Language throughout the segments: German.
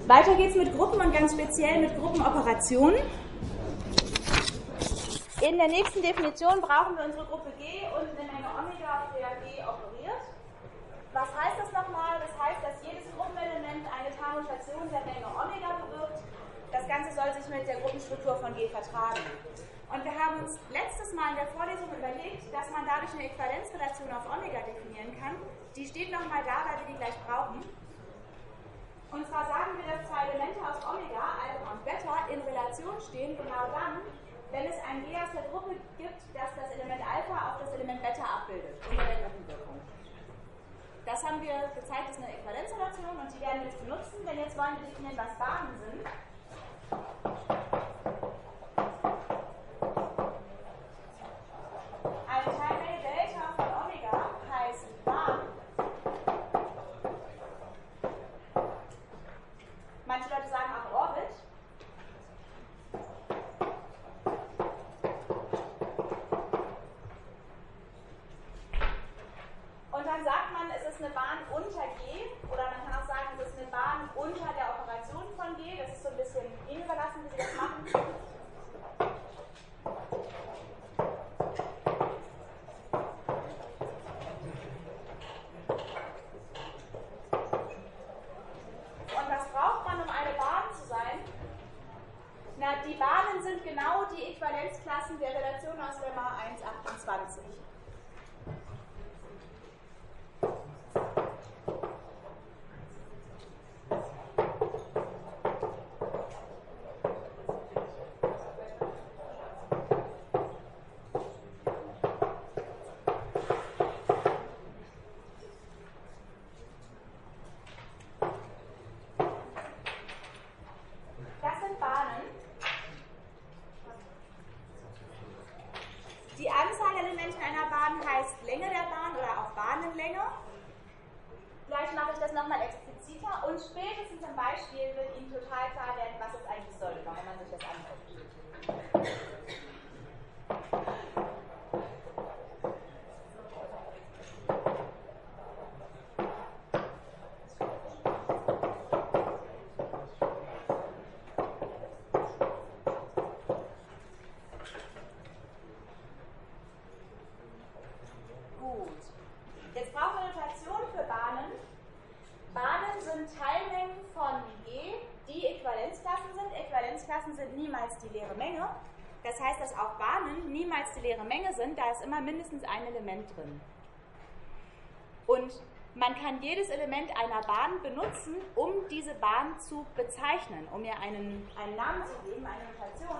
Weiter geht's mit Gruppen und ganz speziell mit Gruppenoperationen. In der nächsten Definition brauchen wir unsere Gruppe G und eine Menge Omega, auf der G operiert. Was heißt das nochmal? Das heißt, dass jedes Gruppenelement eine Permutation der Menge Omega bewirkt. Das Ganze soll sich mit der Gruppenstruktur von G vertragen. Und wir haben uns letztes Mal in der Vorlesung überlegt, dass man dadurch eine Äquivalenzrelation auf Omega definieren kann. Die steht nochmal da, weil wir die gleich brauchen. Und zwar sagen wir, dass zwei Elemente aus Omega, Alpha und Beta, in Relation stehen, genau dann, wenn es ein G aus der Gruppe gibt, das das Element Alpha auf das Element Beta abbildet, unter der Gruppenwirkung. Das haben wir gezeigt, ist eine Äquivalenzrelation und die werden wir jetzt benutzen, denn jetzt wollen wir definieren, was Bahnen sind. Eine Teilmenge Delta von Omega heißt Bahn. Manche Leute sagen auch Orbit. Und dann sagt man, es ist eine Bahn unter G, oder man kann auch sagen, es ist eine Bahn unter der Operation von G. Das ist so ein bisschen Ihnen überlassen, wie Sie das machen. Und was braucht man, um eine Bahn zu sein? Na, die Bahnen sind genau die Äquivalenzklassen der Relation aus Lemma 1,28. Die Anzahl der Elemente in einer Bahn heißt Länge der Bahn oder auch Bahnenlänge. Gleich mache ich das nochmal expliziter und spätestens im Beispiel wird Ihnen total klar werden, was es eigentlich soll, wenn man sich das anguckt. Jetzt brauchen wir eine Notation für Bahnen. Bahnen sind Teilmengen von G, die Äquivalenzklassen sind. Äquivalenzklassen sind niemals die leere Menge. Das heißt, dass auch Bahnen niemals die leere Menge sind, da ist immer mindestens ein Element drin. Und man kann jedes Element einer Bahn benutzen, um diese Bahn zu bezeichnen, um ihr einen Namen zu geben, eine Notation.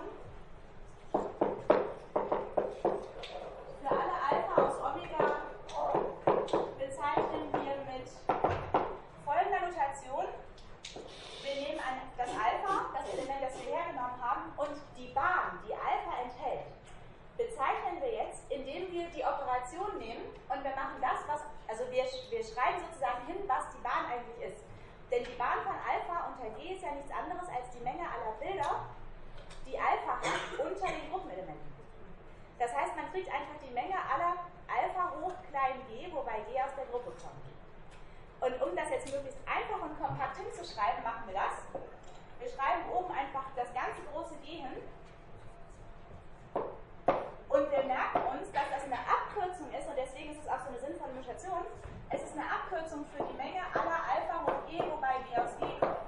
Für alle Alpha aus Omega bezeichnen wir mit folgender Notation. Wir nehmen das Alpha, das Element, das wir hergenommen haben, und die Bahn, die Alpha enthält, bezeichnen wir jetzt, indem wir die Operation nehmen und wir machen das, also wir schreiben sozusagen hin, was die Bahn eigentlich ist. Denn die Bahn von Alpha unter G ist ja nichts anderes als die Menge aller Bilder, die Alpha hat unter den Gruppenelementen. Das heißt, man kriegt einfach die Menge aller Alpha hoch klein g, wobei g aus der Gruppe kommt. Und um das jetzt möglichst einfach und kompakt hinzuschreiben, machen wir das. Wir schreiben oben einfach das ganze große G hin. Und wir merken uns, dass das eine Abkürzung ist, und deswegen ist es auch so eine sinnvolle Notation. Es ist eine Abkürzung für die Menge aller Alpha hoch g, wobei g aus g kommt.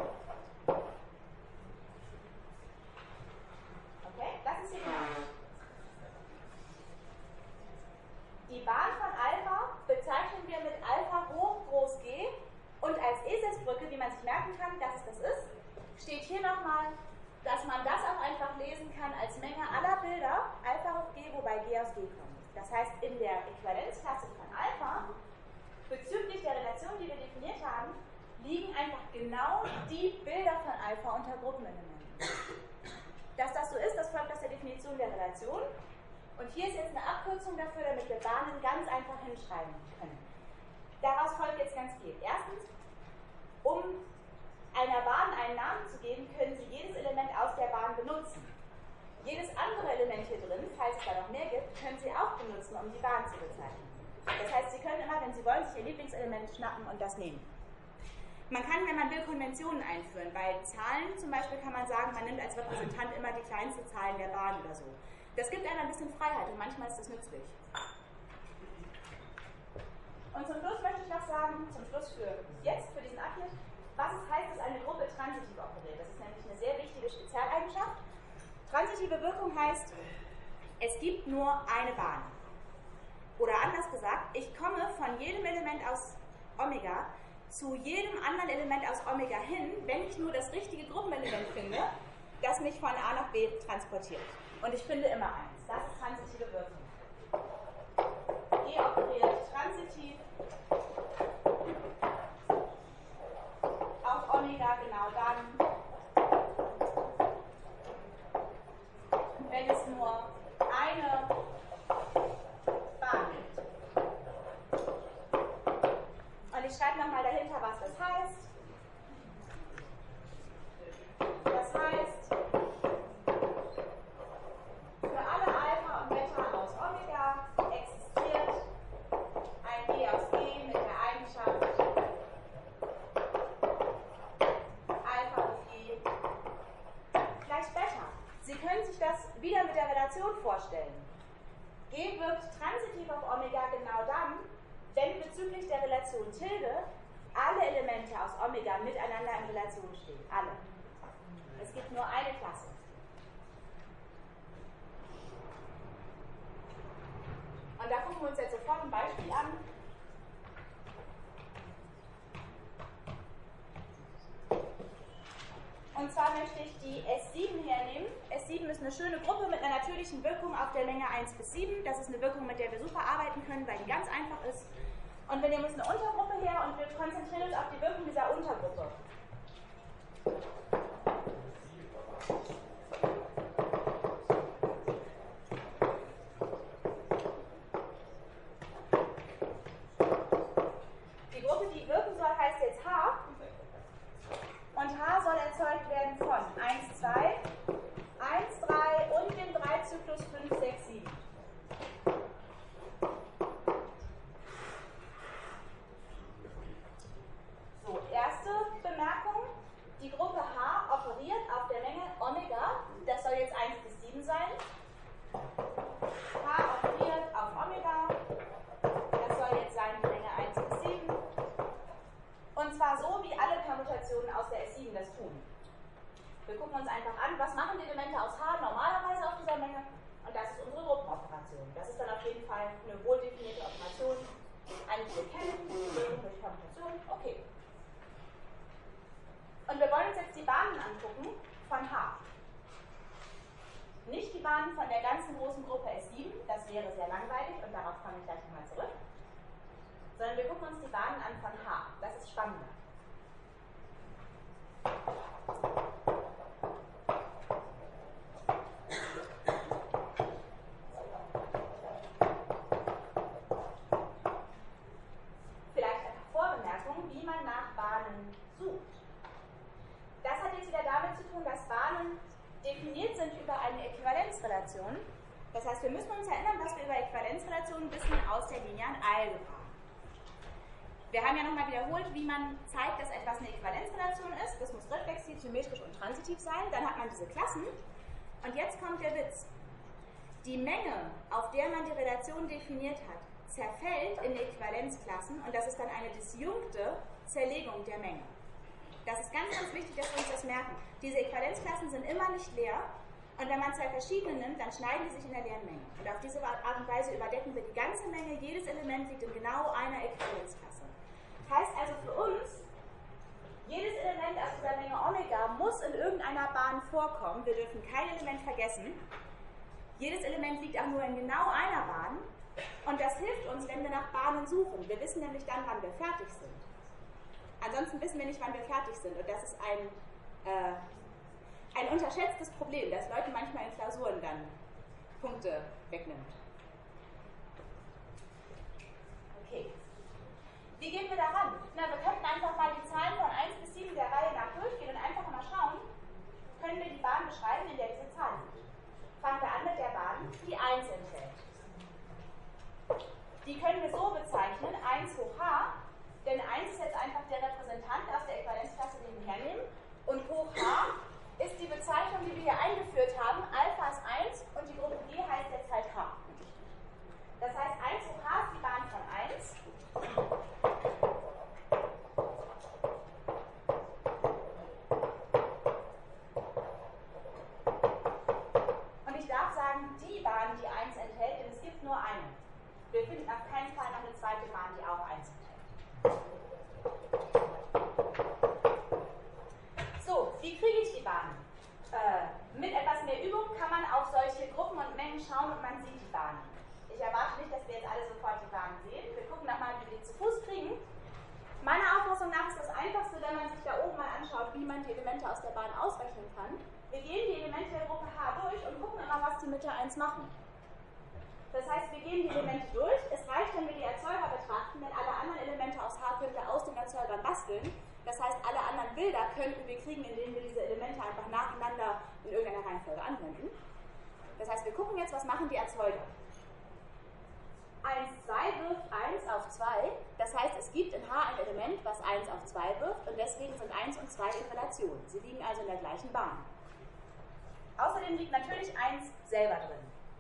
Okay, das ist hier genau. Die Bahn von Alpha bezeichnen wir mit Alpha hoch groß G, und als Eselsbrücke, wie man sich merken kann, dass es das ist, steht hier nochmal, dass man das auch einfach lesen kann als Menge aller Bilder, Alpha hoch G, wobei G aus G kommt. Das heißt, in der Äquivalenzklasse von Alpha, bezüglich der Relation, die wir definiert haben, liegen einfach genau die Bilder von Alpha unter Gruppenelementen. Dass das so ist, das folgt aus der Definition der Relation. Und hier ist jetzt eine Abkürzung dafür, damit wir Bahnen ganz einfach hinschreiben können. Daraus folgt jetzt ganz viel. Erstens, um einer Bahn einen Namen zu geben, können Sie jedes Element aus der Bahn benutzen. Jedes andere Element hier drin, falls es da noch mehr gibt, können Sie auch benutzen, um die Bahn zu bezeichnen. Das heißt, Sie können immer, wenn Sie wollen, sich Ihr Lieblingselement schnappen und das nehmen. Man kann, wenn man will, Konventionen einführen. Bei Zahlen zum Beispiel kann man sagen, man nimmt als Repräsentant immer die kleinste Zahl in der Bahn oder so. Das gibt einem ein bisschen Freiheit und manchmal ist das nützlich. Und zum Schluss möchte ich noch sagen, zum Schluss für jetzt, für diesen Abschnitt, was es heißt, dass eine Gruppe transitiv operiert. Das ist nämlich eine sehr wichtige Spezialeigenschaft. Transitive Wirkung heißt, es gibt nur eine Bahn. Oder anders gesagt, ich komme von jedem Element aus Omega zu jedem anderen Element aus Omega hin, wenn ich nur das richtige Gruppenelement finde, das mich von A nach B transportiert. Und ich finde immer eins. Das ist transitive Wirkung. E operiert transitiv auf Omega genau dann, wenn es nur eine Bahn gibt. Und ich schreibe nochmal dahinter, was das heißt. Das heißt, für alle Alpha und Beta aus Omega existiert ein G aus G mit der Eigenschaft Alpha auf G gleich Beta. Sie können sich das wieder mit der Relation vorstellen. G wirkt transitiv auf Omega genau dann, wenn bezüglich der Relation Tilde alle Elemente aus Omega miteinander in Relation stehen. Alle. Es gibt nur eine Klasse. Und da gucken wir uns jetzt sofort ein Beispiel an. Und zwar möchte ich die S7 hernehmen. S7 ist eine schöne Gruppe mit einer natürlichen Wirkung auf der Menge 1 bis 7. Das ist eine Wirkung, mit der wir super arbeiten können, weil die ganz einfach ist. Und wir nehmen uns eine Untergruppe her und wir konzentrieren uns auf die Wirkung dieser Untergruppe. Die Gruppe, die wirken soll, heißt jetzt H. Und H soll erzeugt werden von 1, 2, 1, 3 und dem 3-Zyklus 5, 6, 7. So, erste Bemerkung. Die Gruppe H operiert auf der Menge Omega. Das soll jetzt 1 bis 7 sein. H operiert auf Omega. Das soll jetzt sein die Menge 1 bis 7. Und zwar so, wie alle Permutationen aus der S7 das tun. Wir gucken uns einfach an, was machen die Elemente aus H normalerweise auf dieser Menge. Und das ist unsere Gruppenoperation. Das ist dann auf jeden Fall eine wohl definierte Operation. Eine, die wir kennen, Lösung durch Permutation. Okay. Und wir wollen uns jetzt die Bahnen angucken von H. Nicht die Bahnen von der ganzen großen Gruppe S7, das wäre sehr langweilig und darauf komme ich gleich nochmal zurück. Sondern wir gucken uns die Bahnen an von H. Das ist spannender. Vielleicht eine Vorbemerkung, wie man nach Bahnen sucht. Das hat jetzt wieder damit zu tun, dass Bahnen definiert sind über eine Äquivalenzrelation. Das heißt, wir müssen uns erinnern, dass wir über Äquivalenzrelationen wissen aus der linearen Algebra. Wir haben ja nochmal wiederholt, wie man zeigt, dass etwas eine Äquivalenzrelation ist. Das muss reflexiv, symmetrisch und transitiv sein. Dann hat man diese Klassen. Und jetzt kommt der Witz. Die Menge, auf der man die Relation definiert hat, zerfällt in Äquivalenzklassen und das ist dann eine disjunkte Zerlegung der Menge. Das ist ganz, ganz wichtig, dass wir uns das merken. Diese Äquivalenzklassen sind immer nicht leer und wenn man zwei verschiedene nimmt, dann schneiden die sich in der leeren Menge. Und auf diese Art und Weise überdecken wir die ganze Menge. Jedes Element liegt in genau einer Äquivalenzklasse. Heißt also für uns, jedes Element aus dieser Menge Omega muss in irgendeiner Bahn vorkommen. Wir dürfen kein Element vergessen. Jedes Element liegt auch nur in genau einer Bahn. Und das hilft uns, wenn wir nach Bahnen suchen. Wir wissen nämlich dann, wann wir fertig sind. Ansonsten wissen wir nicht, wann wir fertig sind. Und das ist ein unterschätztes Problem, das Leuten manchmal in Klausuren dann Punkte wegnimmt. Okay. Wie gehen wir daran? Na, wir könnten einfach mal die Zahlen von 1 bis 7 der Reihe nach durchgehen und einfach mal schauen, können wir die Bahn beschreiben, in der diese Zahlen sind. Fangen wir an mit der Bahn, die 1 enthält. Die können wir so bezeichnen, 1 hoch h, denn 1 ist jetzt einfach der Repräsentant aus der wie man die Elemente aus der Bahn ausrechnen kann. Wir gehen die Elemente der Gruppe H durch und gucken immer, was die Mitte 1 machen. Das heißt, wir gehen die Elemente durch. Es reicht, wenn wir die Erzeuger betrachten, denn alle anderen Elemente aus H können wir aus den Erzeugern basteln. Das heißt, alle anderen Bilder könnten wir kriegen, indem wir diese Elemente einfach nacheinander in irgendeiner Reihenfolge anwenden. Das heißt, wir gucken jetzt, was machen die Erzeuger. 1, 2 wirft 1 auf 2. Das heißt, es gibt in H ein Element, was 1 auf 2 wirft und deswegen sind 1 und 2 in Relation. Sie liegen also in der gleichen Bahn. Außerdem liegt natürlich 1 selber drin.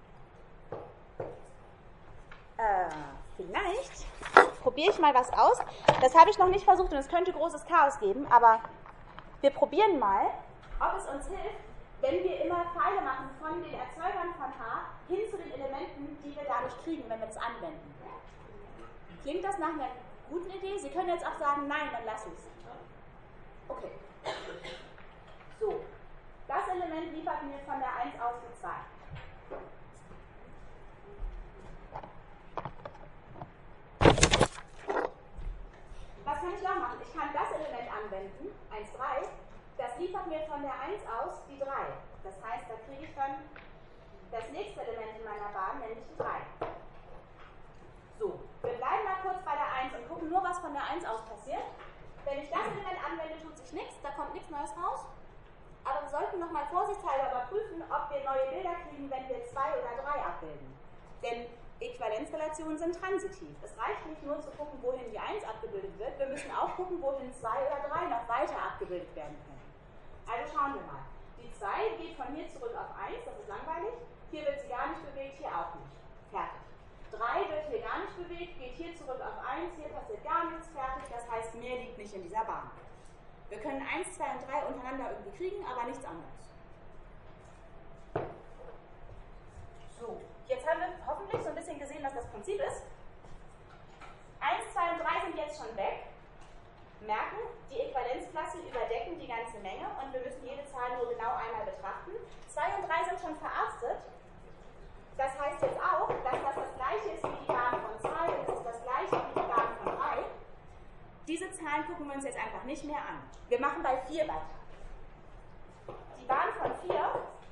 Vielleicht probiere ich mal was aus. Das habe ich noch nicht versucht und es könnte großes Chaos geben, aber wir probieren mal, ob es uns hilft, wenn wir immer Pfeile machen von den Erzeugern von H hin zu den Elementen, die wir dadurch kriegen, wenn wir das anwenden. Klingt das nach einer guten Idee? Sie können jetzt auch sagen, nein, dann lass es. Okay. So, das Element liefert mir von der 1 aus die 2. Was kann ich noch machen? Ich kann das Element anwenden, 1, 3. Das liefert mir von der 1 aus die 3. Das heißt, da kriege ich dann das nächste Element in meiner Bahn, nämlich die 3. So, wir bleiben mal kurz bei der 1 und gucken nur, was von der 1 aus passiert. Wenn ich das Element anwende, tut sich nichts, da kommt nichts Neues raus. Aber wir sollten nochmal vorsichtshalber überprüfen, ob wir neue Bilder kriegen, wenn wir 2 oder 3 abbilden. Denn Äquivalenzrelationen sind transitiv. Es reicht nicht nur zu gucken, wohin die 1 abgebildet wird, wir müssen auch gucken, wohin 2 oder 3 noch weiter abgebildet werden können. Also schauen wir mal. Die 2 geht von hier zurück auf 1, das ist langweilig. Hier wird sie gar nicht bewegt, hier auch nicht. Fertig. 3 wird hier gar nicht bewegt, geht hier zurück auf 1, hier passiert gar nichts, fertig. Das heißt, mehr liegt nicht in dieser Bahn. Wir können 1, 2 und 3 untereinander irgendwie kriegen, aber nichts anderes. So, jetzt haben wir hoffentlich so ein bisschen gesehen, was das Prinzip ist. 1, 2 und 3 sind jetzt schon weg. Merken, die Äquivalenzklasse überdecken die ganze Menge und wir müssen jede Zahl nur genau einmal betrachten. 2 und 3 sind schon verarztet. Das heißt jetzt auch, dass das gleiche ist wie die Bahn von 2 und es ist das gleiche wie die Bahn von 3. Diese Zahlen gucken wir uns jetzt einfach nicht mehr an. Wir machen bei 4 weiter. Die Bahn von 4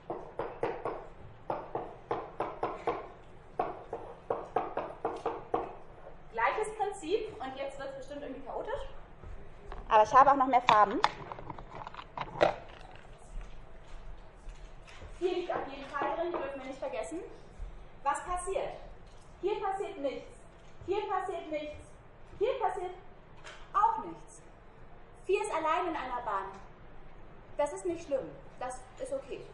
gleiches Prinzip und jetzt wird es bestimmt irgendwie chaotisch. Aber ich habe auch noch mehr Farben. 4 liegt auf jeden Fall drin, die dürfen wir nicht vergessen. Was passiert? Hier passiert nichts. Hier passiert nichts. Hier passiert auch nichts. 4 ist allein in einer Bahn. Das ist nicht schlimm. Das ist okay.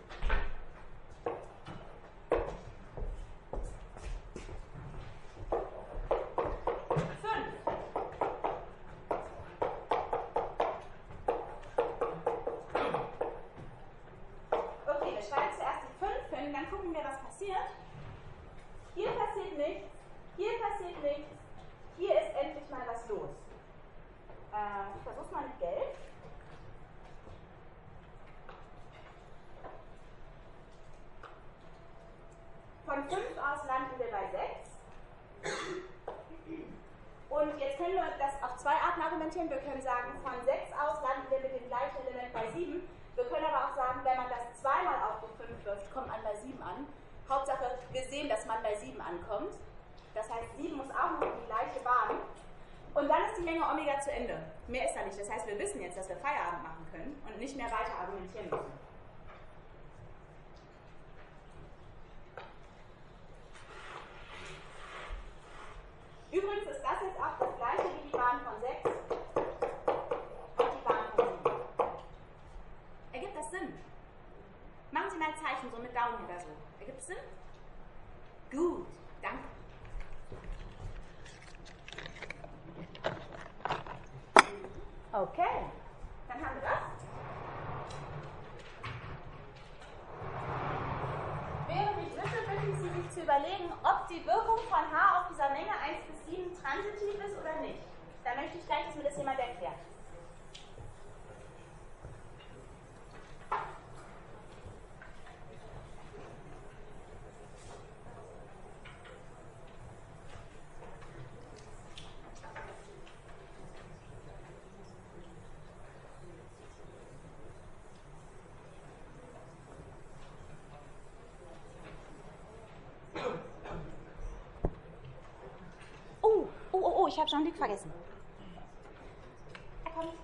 Dann gucken wir, was passiert. Hier passiert nichts, hier passiert nichts, hier ist endlich mal was los. Ich versuche es mal mit Gelb. Von 5 aus landen wir bei 6. Und jetzt können wir das auf 2 Arten argumentieren. Wir können sagen, von 6 aus landen wir mit dem gleichen Element bei 7. Wir können aber auch sagen, wenn man das zweimal auf die 5 wirft, kommt man bei 7 an. Hauptsache, wir sehen, dass man bei 7 ankommt. Das heißt, 7 muss auch noch in die gleiche Bahn. Und dann ist die Menge Omega zu Ende. Mehr ist da nicht. Das heißt, wir wissen jetzt, dass wir Feierabend machen können und nicht mehr weiter argumentieren müssen. Übrigens ist das jetzt auch das gleiche wie die Bahn von 6 und die Bahn von 7. Ergibt das Sinn? Machen Sie mal ein Zeichen, so mit Daumen oder so. Ergibt es Sinn? Gut, danke. Okay, dann haben wir das. Während ich sitze, bitte ich Sie, sich zu überlegen, ob die Wirkung von H auf dieser Menge 1 bis 7 transitiv ist oder nicht. Da möchte ich gleich, dass mir das jemand erklärt. ich habe Jean-Luc vergessen. Er kommt.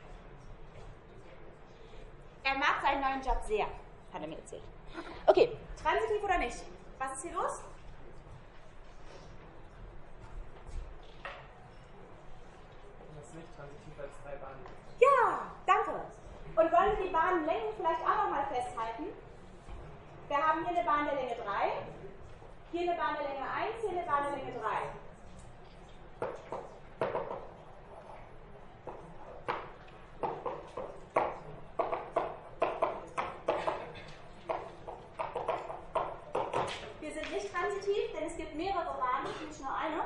Er mag seinen neuen Job sehr, hat er mir erzählt. Okay, transitiv oder nicht? Was ist hier los? Das ist nicht transitiv als 3 Bahnen. Ja, danke. Und wollen wir die Bahnenlängen vielleicht auch nochmal festhalten? Wir haben hier eine Bahn der Länge 3, hier eine Bahn der Länge 1, hier eine Bahn der Länge 3. Wir sind nicht transitiv, denn es gibt mehrere Bahnen, nicht nur eine.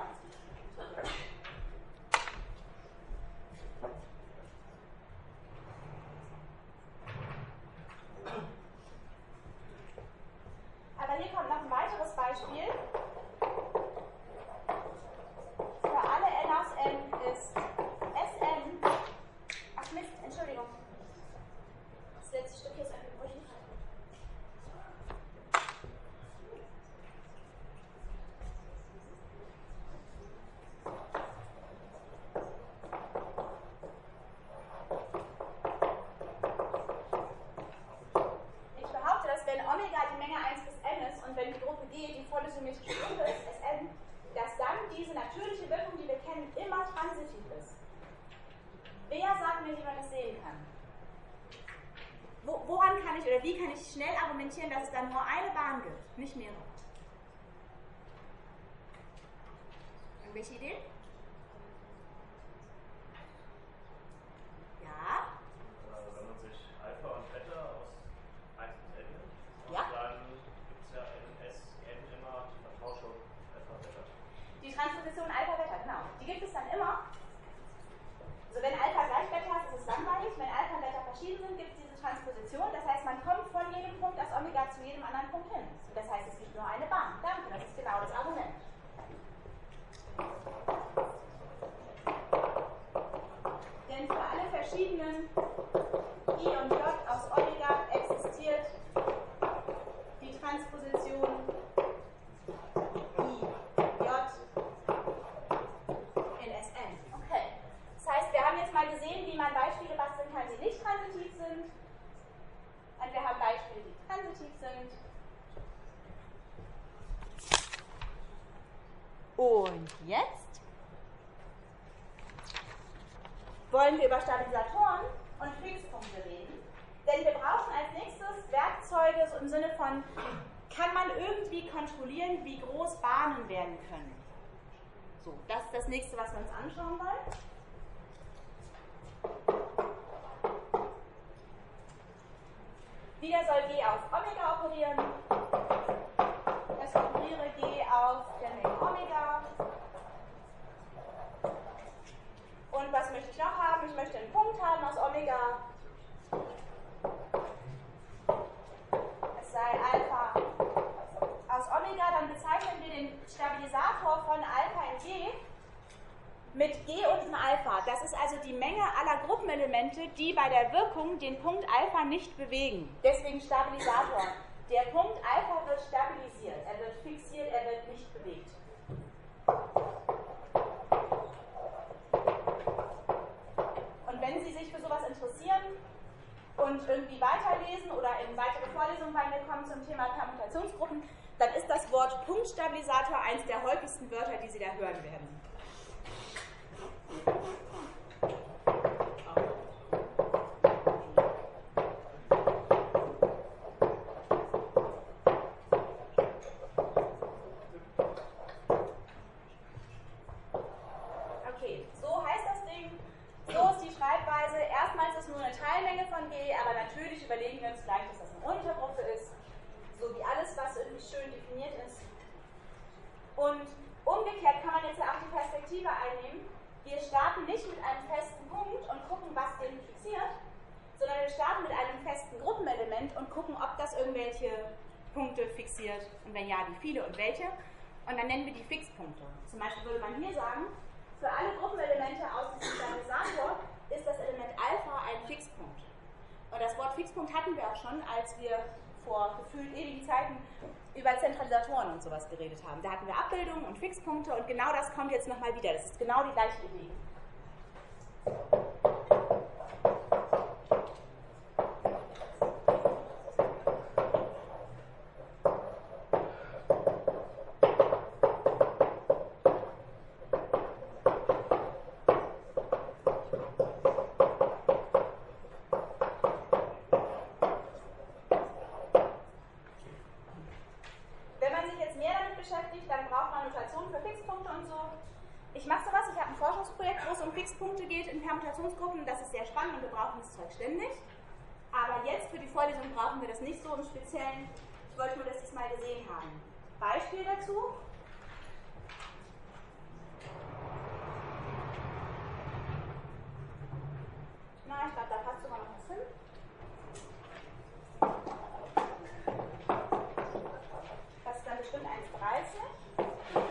Aber hier kommt noch ein weiteres Beispiel. Für alle n aus n ist Sn. Ach Mist, Entschuldigung. Das letzte Stück hier ist einfach brüchig. Ich behaupte, dass wenn Omega die Menge 1 bis n ist und wenn die Gruppe G die volle symmetrische Gruppe ist, Sn, dass dann diese natürliche Wirkung, die wir kennen, immer transitiv ist. Wer sagt mir, wie man das sehen kann? Woran kann ich oder wie kann ich schnell argumentieren, dass es dann nur eine Bahn gibt, nicht mehrere? Irgendwelche Ideen? Ja? Wenn man sich Alpha und Beta aus 1 bis n nimmt, Ja. dann gibt es ja in Sn immer die Vertauschung Alpha-Beta. Die Transposition Alpha-Beta, genau. Die gibt es dann immer. Also wenn Alpha gleich Beta ist, ist es langweilig. Wenn Alpha und Beta verschieden sind, gibt es diese Transposition. Das heißt, man kommt von jedem Punkt aus Omega zu jedem anderen Punkt hin. Das heißt, es gibt nur eine Bahn. Danke, das ist genau das Argument. Denn für alle verschiedenen I und J aus Omega existiert die Transposition I, J in Sn. Okay. Das heißt, wir haben jetzt mal gesehen, wie man Beispiele basteln kann, die nicht transitiv sind. Und wir haben Beispiele, die transitiv sind. Und jetzt wollen wir über Stabilisatoren und Fixpunkte reden. Denn wir brauchen als nächstes Werkzeuge so im Sinne von, kann man irgendwie kontrollieren, wie groß Bahnen werden können. So, das ist das nächste, was wir uns anschauen wollen. Wieder soll G auf Omega operieren. Es operiere G auf der Menge Omega. Und was möchte ich noch haben? Ich möchte einen Punkt haben aus Omega. Es sei Alpha aus Omega. Dann bezeichnen wir den Stabilisator von Alpha in G mit G und einem Alpha. Das ist also die Menge aller Gruppenelemente, die bei der Wirkung den Punkt Alpha nicht bewegen. Deswegen Stabilisator. Der Punkt Alpha wird stabilisiert, er wird fixiert, er wird nicht bewegt. Und wenn Sie sich für sowas interessieren und irgendwie weiterlesen oder in weitere Vorlesungen bei mir kommen zum Thema Permutationsgruppen, dann ist das Wort Punktstabilisator eines der häufigsten Wörter, die Sie da hören werden. Okay, so heißt das Ding. So ist die Schreibweise. Erstmals ist nur eine Teilmenge von G, aber natürlich überlegen wir uns gleich, dass das eine Untergruppe ist. So wie alles, was irgendwie schön definiert ist. Und umgekehrt kann man jetzt ja auch die Perspektive einnehmen. Wir starten nicht mit einem festen Punkt und gucken, was den fixiert, sondern wir starten mit einem festen Gruppenelement und gucken, ob das irgendwelche Punkte fixiert und wenn ja, wie viele und welche. Und dann nennen wir die Fixpunkte. Zum Beispiel würde man hier sagen, für alle Gruppenelemente aus diesem Stabilisator ist das Element Alpha ein Fixpunkt. Und das Wort Fixpunkt hatten wir auch schon, als wir vor gefühlt ewigen Zeiten über Zentralisatoren und sowas geredet haben. Da hatten wir Abbildungen und Fixpunkte und genau das kommt jetzt nochmal wieder. Das ist genau die gleiche Idee. Fixpunkte geht in Permutationsgruppen, das ist sehr spannend und wir brauchen das Zeug ständig. Aber jetzt für die Vorlesung brauchen wir das nicht so im Speziellen. Ich wollte nur, dass Sie es mal gesehen haben. Beispiel dazu. Na, ich glaube, da passt sogar noch was hin. Das ist dann bestimmt 1,30.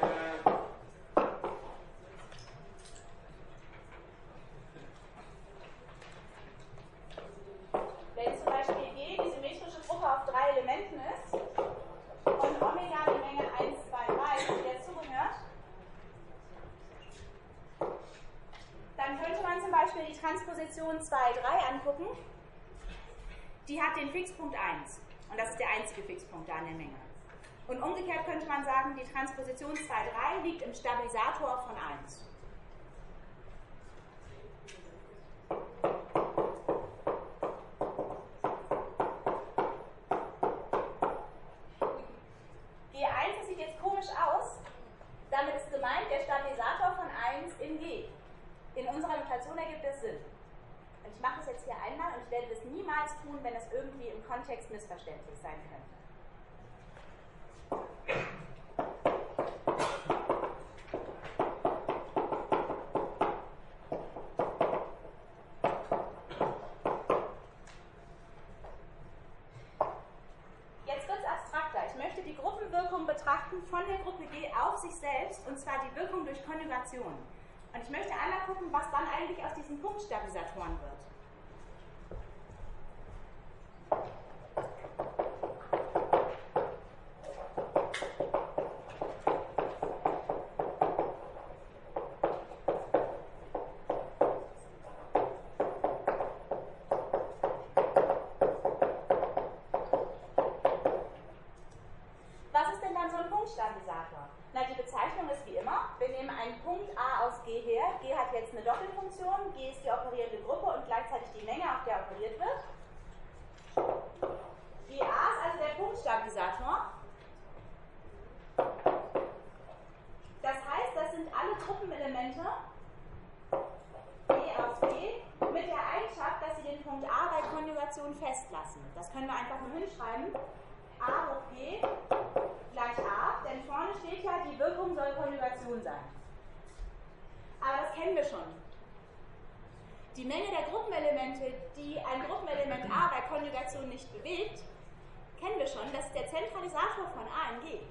Wenn zum Beispiel G die symmetrische Gruppe auf 3 Elementen ist und Omega die Menge 1, 2, 3, die dazugehört, dann könnte man zum Beispiel die Transposition 2, 3 angucken. Die hat den Fixpunkt 1 und das ist der einzige Fixpunkt da in der Menge. Und umgekehrt könnte man sagen, die Transposition 2, 3 liegt im Stabilisator von 1. G1, das sieht jetzt komisch aus. Damit ist gemeint der Stabilisator von 1 in G. In unserer Notation ergibt das Sinn. Und ich mache das jetzt hier einmal und ich werde das niemals tun, wenn es irgendwie im Kontext missverständlich sein könnte. Jetzt wird es abstrakter. Ich möchte die Gruppenwirkung betrachten von der Gruppe G auf sich selbst, und zwar die Wirkung durch Konjugation. Und ich möchte einmal gucken, was dann eigentlich aus diesen Punktstabilisatoren wird. Was ist denn dann so ein Punktstabilisator? Na, die Bezeichnung ist wie immer, wir nehmen einen Punkt A aus G her. G hat jetzt eine Doppelfunktion, G ist die operierende Gruppe und gleichzeitig die Menge, auf der operiert wird. GA ist also der Punktstabilisator. Das heißt, das sind alle Gruppenelemente G aus G mit der Eigenschaft, dass sie den Punkt A bei Konjugation festlassen. Das können wir einfach nur hinschreiben. A hoch G gleich A, denn vorne steht ja, die Wirkung soll Konjugation sein. Aber das kennen wir schon. Die Menge der Gruppenelemente, die ein Gruppenelement A bei Konjugation nicht bewegt, kennen wir schon. Das ist der Zentralisator von A in G.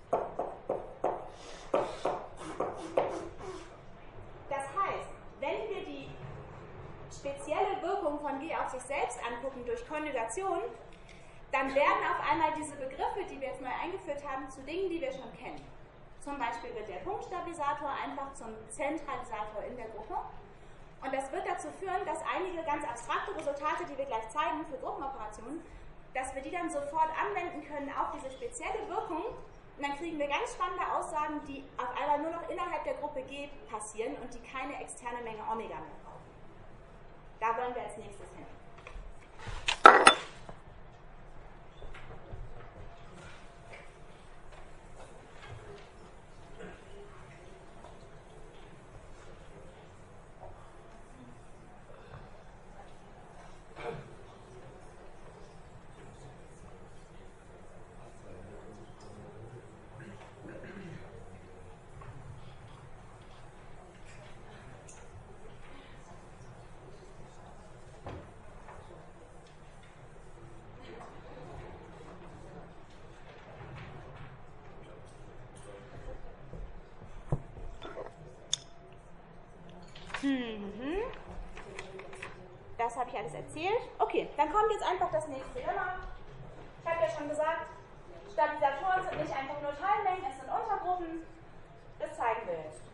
Das heißt, wenn wir die spezielle Wirkung von G auf sich selbst angucken durch Konjugation, dann werden auf einmal diese Begriffe, die wir jetzt neu eingeführt haben, zu Dingen, die wir schon kennen. Zum Beispiel wird der Punktstabilisator einfach zum Zentralisator in der Gruppe. Und das wird dazu führen, dass einige ganz abstrakte Resultate, die wir gleich zeigen für Gruppenoperationen, dass wir die dann sofort anwenden können auf diese spezielle Wirkung. Und dann kriegen wir ganz spannende Aussagen, die auf einmal nur noch innerhalb der Gruppe G passieren und die keine externe Menge Omega mehr brauchen. Da wollen wir als nächstes hin. Das habe ich alles erzählt. Okay, dann kommt jetzt einfach das nächste Lemma. Ich habe ja schon gesagt, Stabilisatoren sind nicht einfach nur Teilmengen, es sind Untergruppen. Das zeigen wir jetzt.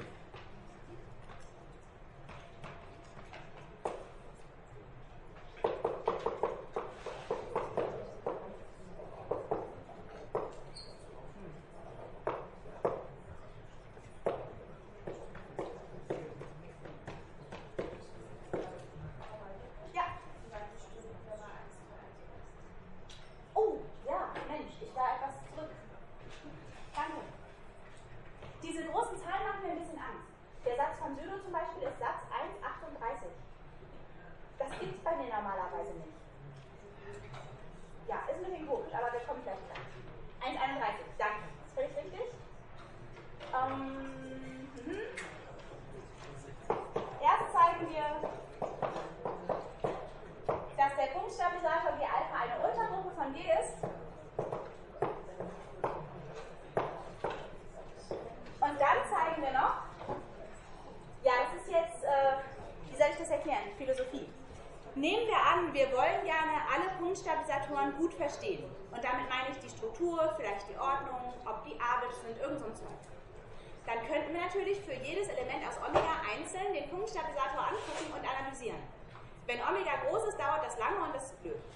Stabilisatoren gut verstehen. Und damit meine ich die Struktur, vielleicht die Ordnung, ob die A-Bits sind, irgend so ein Zeug. Dann könnten wir natürlich für jedes Element aus Omega einzeln den Punktstabilisator angucken und analysieren. Wenn Omega groß ist, dauert das lange und das ist blöd.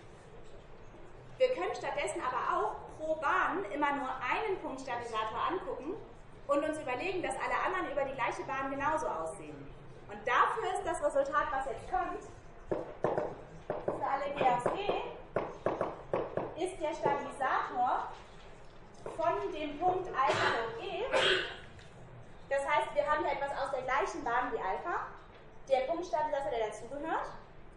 Wir können stattdessen aber auch pro Bahn immer nur einen Punktstabilisator angucken und uns überlegen, dass alle anderen über die gleiche Bahn genauso aussehen. Und dafür ist das Resultat, was jetzt kommt, für alle G aus G, ist der Stabilisator von dem Punkt Alpha hoch G. Das heißt, wir haben hier etwas aus der gleichen Bahn wie Alpha. Der Punktstabilisator, der dazugehört,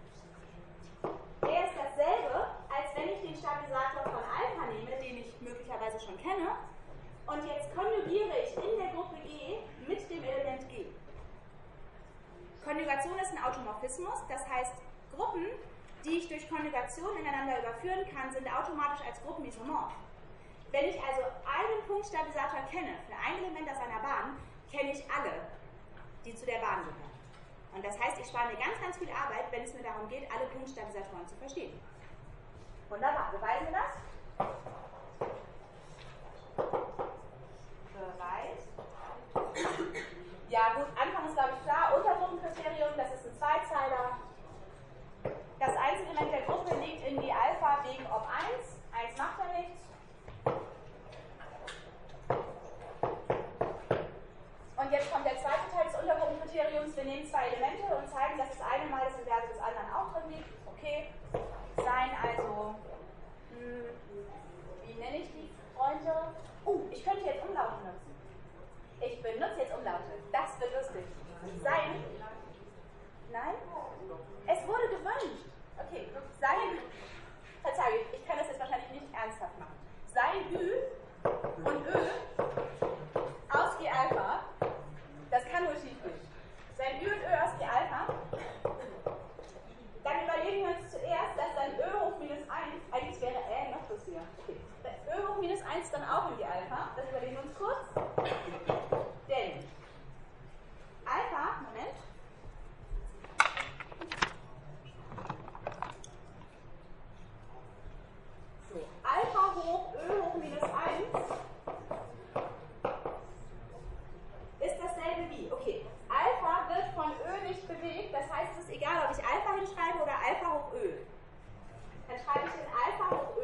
der ist dasselbe, als wenn ich den Stabilisator von Alpha nehme, den ich möglicherweise schon kenne, und jetzt konjugiere ich in der Gruppe G mit dem Element G. Konjugation ist ein Automorphismus, das heißt, Gruppen, die ich durch Konjugation ineinander überführen kann, sind automatisch als Gruppen isomorph. Wenn ich also einen Punktstabilisator kenne, für ein Element aus einer Bahn, kenne ich alle, die zu der Bahn gehören. Und das heißt, ich spare mir ganz, ganz viel Arbeit, wenn es mir darum geht, alle Punktstabilisatoren zu verstehen. Wunderbar, beweisen wir das? Beweis. Ja gut, Anfang ist glaube ich klar, Untergruppenkriterium, das ist ein Zweizeiler. Das Einzelelement der Gruppe liegt in die Alpha wegen ob 1. 1 macht ja nichts. Und jetzt kommt der zweite Teil des Untergruppenkriteriums. Wir nehmen zwei Elemente und zeigen, dass das eine mal das Inverse des anderen auch drin liegt. Okay. Sein also, wie nenne ich die Freunde? Ich könnte jetzt Umlaute nutzen. Ich benutze jetzt Umlaute. Das wird lustig. Sein. Nein? Es wurde gewünscht. Okay, sein. Verzeihung, ich kann das jetzt wahrscheinlich nicht ernsthaft machen. Sein Ü und Ö aus G Alpha, das kann nur schief gehen. Sein Ü und Ö aus G Alpha, dann überlegen wir uns zuerst, dass sein Ö hoch minus 1, eigentlich wäre noch lustiger. Okay. Ö hoch minus 1 dann auch in G Alpha, das überlegen wir uns kurz. Denn Alpha, Moment. So, Alpha hoch Ö hoch minus 1 ist dasselbe wie, okay, Alpha wird von Ö nicht bewegt, das heißt, es ist egal, ob ich Alpha hinschreibe oder Alpha hoch Ö. Dann schreibe ich den Alpha hoch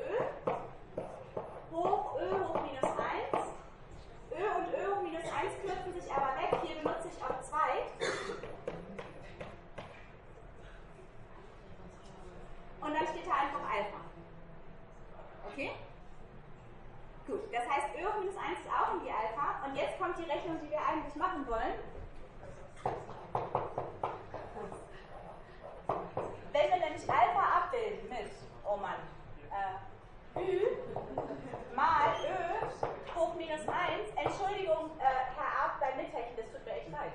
Ö hoch minus 1. Ö und Ö hoch minus 1 kürzen sich aber weg, hier benutze ich auch 2. Und dann steht da einfach Alpha. Okay? Gut, das heißt, Ö hoch minus 1 ist auch in die Alpha. Und jetzt kommt die Rechnung, die wir eigentlich machen wollen. Wenn wir nämlich Alpha abbilden mit, oh Mann, Ü mal Ö hoch minus 1, Entschuldigung, Herr Arp, beim Mittechnen, das tut mir echt leid.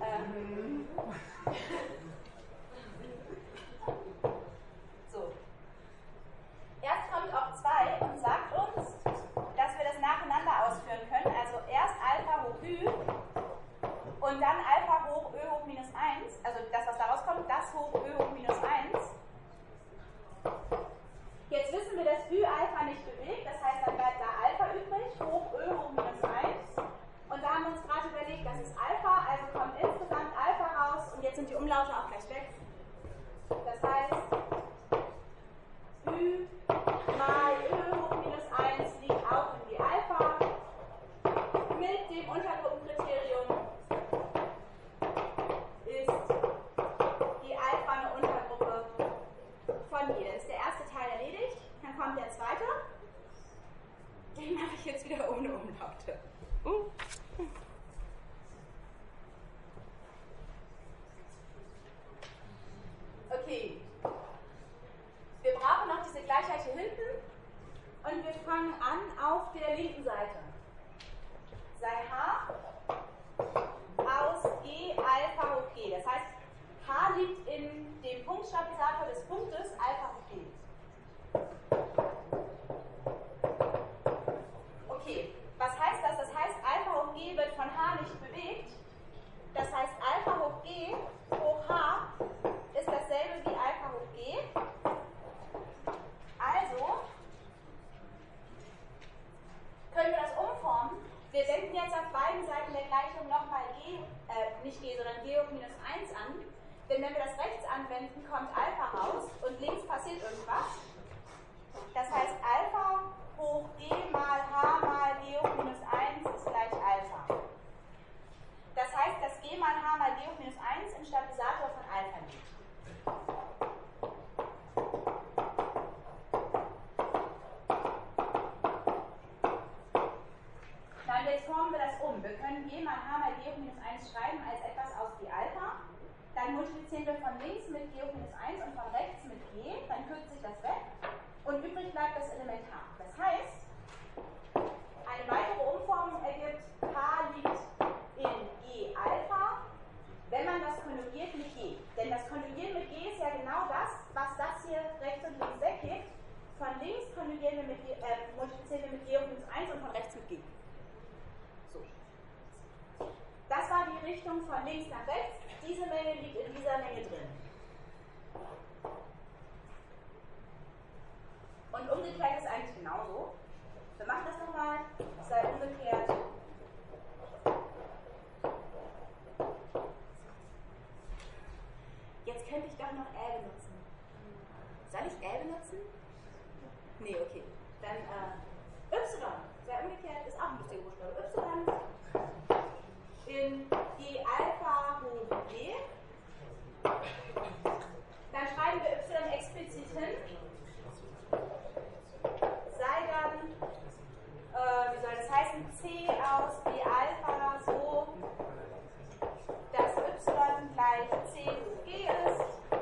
So. Erst kommt auch 2 und sagt uns, dass wir das nacheinander ausführen können. Also erst Alpha hoch Ü und Den mache ich jetzt wieder ohne Umlaute. Okay. Wir brauchen noch diese Gleichheit hier hinten und wir fangen an auf der linken Seite. Sei H aus G Alpha hoch G. Das heißt, H liegt in dem Punktstabilisator des Punktes Alpha hoch G. Okay, was heißt das? Das heißt, Alpha hoch G wird von H nicht bewegt. Das heißt, Alpha hoch G hoch H ist dasselbe wie Alpha hoch G. Also können wir das umformen. Wir wenden jetzt auf beiden Seiten der Gleichung nochmal nicht G, sondern G hoch minus 1 an. Denn wenn wir das rechts anwenden, kommt Alpha raus und links passiert irgendwas. Das heißt, Alpha hoch G mal H mal G hoch minus 1 ist gleich Alpha. Das heißt, dass G mal H mal G hoch minus 1 im Stabilisator von Alpha liegt. Dann jetzt formen wir das um. Wir können G mal H mal G hoch minus 1 schreiben als etwas aus G Alpha. Dann multiplizieren wir von links mit G hoch minus 1 und von rechts mit G. Dann kürzt sich das weg. Und übrig bleibt das Element H. Das heißt, eine weitere Umformung ergibt, H liegt in G Alpha, wenn man das konjugiert mit G. Denn das Konjugieren mit G ist ja genau das, was das hier rechts und links weggibt. Von links konjugieren wir mit G, multiplizieren wir mit G hoch minus 1 und von rechts mit G. So. Das war die Richtung von links nach rechts. Diese Menge liegt in dieser Menge drin. Und umgekehrt ist eigentlich genauso. Wir machen das nochmal, sei umgekehrt. Jetzt könnte ich doch noch L benutzen. Soll ich L benutzen? Nee, okay. Dann Y, sei umgekehrt, ist auch ein lustiger Buchstabe. Y in G Alpha hoch G. Dann schreiben wir Y explizit hin. Sei dann, wie soll das heißen, C aus B Alpha so, dass Y gleich C hoch G ist.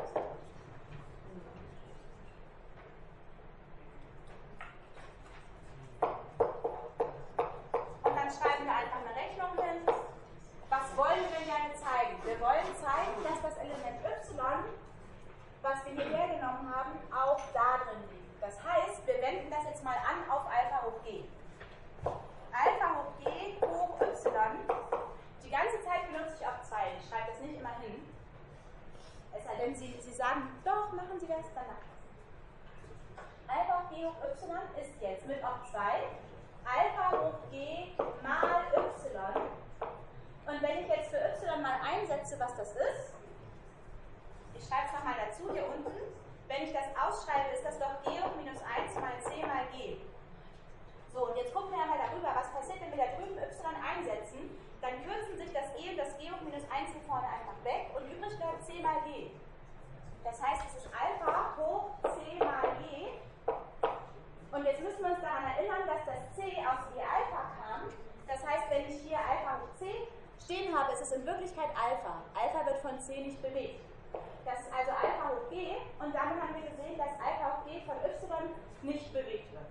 Und dann schreiben wir einfach eine Rechnung hin. Was wollen wir denn gerne zeigen? Wir wollen zeigen, dass das Element Y, was wir hier hergenommen haben, auch da drin liegt. Das heißt, wir wenden das jetzt mal an auf Alpha hoch G. Alpha hoch G hoch Y. Die ganze Zeit benutze ich auch 2. Ich schreibe das nicht immer hin. Es sei denn, Sie sagen, doch, machen Sie das, dann machen Sie. Alpha hoch G hoch Y ist jetzt mit auch 2. Alpha hoch G mal Y. Und wenn ich jetzt für Y mal einsetze, was das ist, ich schreibe es nochmal dazu hier unten. Wenn ich das ausschreibe, ist das doch G hoch minus 1 mal C mal G. So, und jetzt gucken wir einmal darüber, was passiert, wenn wir da drüben Y einsetzen. Dann kürzen sich das E und das G hoch minus 1 hier vorne einfach weg und übrig bleibt C mal G. Das heißt, es ist Alpha hoch C mal G. Und jetzt müssen wir uns daran erinnern, dass das C aus G Alpha kam. Das heißt, wenn ich hier Alpha hoch C stehen habe, ist es in Wirklichkeit Alpha. Alpha wird von C nicht bewegt. Das ist also Alpha hoch G und damit haben wir gesehen, dass Alpha hoch G von Y nicht bewegt wird.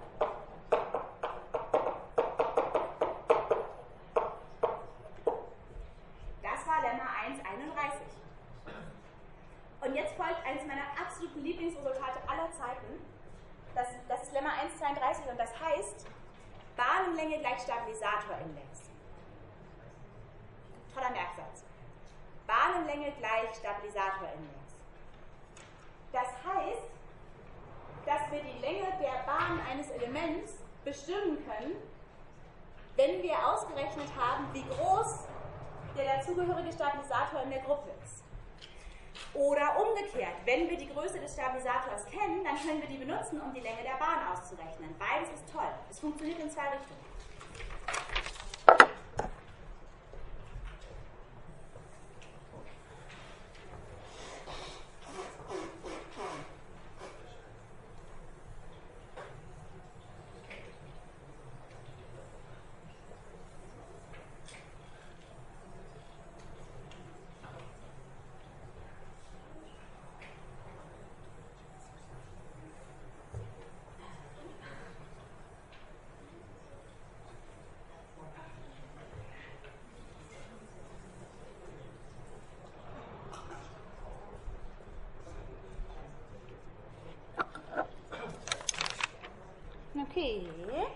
Das war Lemma 1,31. Und jetzt folgt eines meiner absoluten Lieblingsresultate aller Zeiten. Das ist Lemma 1,32 und das heißt Bahnenlänge gleich Stabilisatorindex. Toller Merksatz. Bahnenlänge gleich Stabilisatorindex. Das heißt, dass wir die Länge der Bahn eines Elements bestimmen können, wenn wir ausgerechnet haben, wie groß der dazugehörige Stabilisator in der Gruppe ist. Oder umgekehrt, wenn wir die Größe des Stabilisators kennen, dann können wir die benutzen, um die Länge der Bahn auszurechnen. Beides ist toll. Es funktioniert in 2 Richtungen. Okay.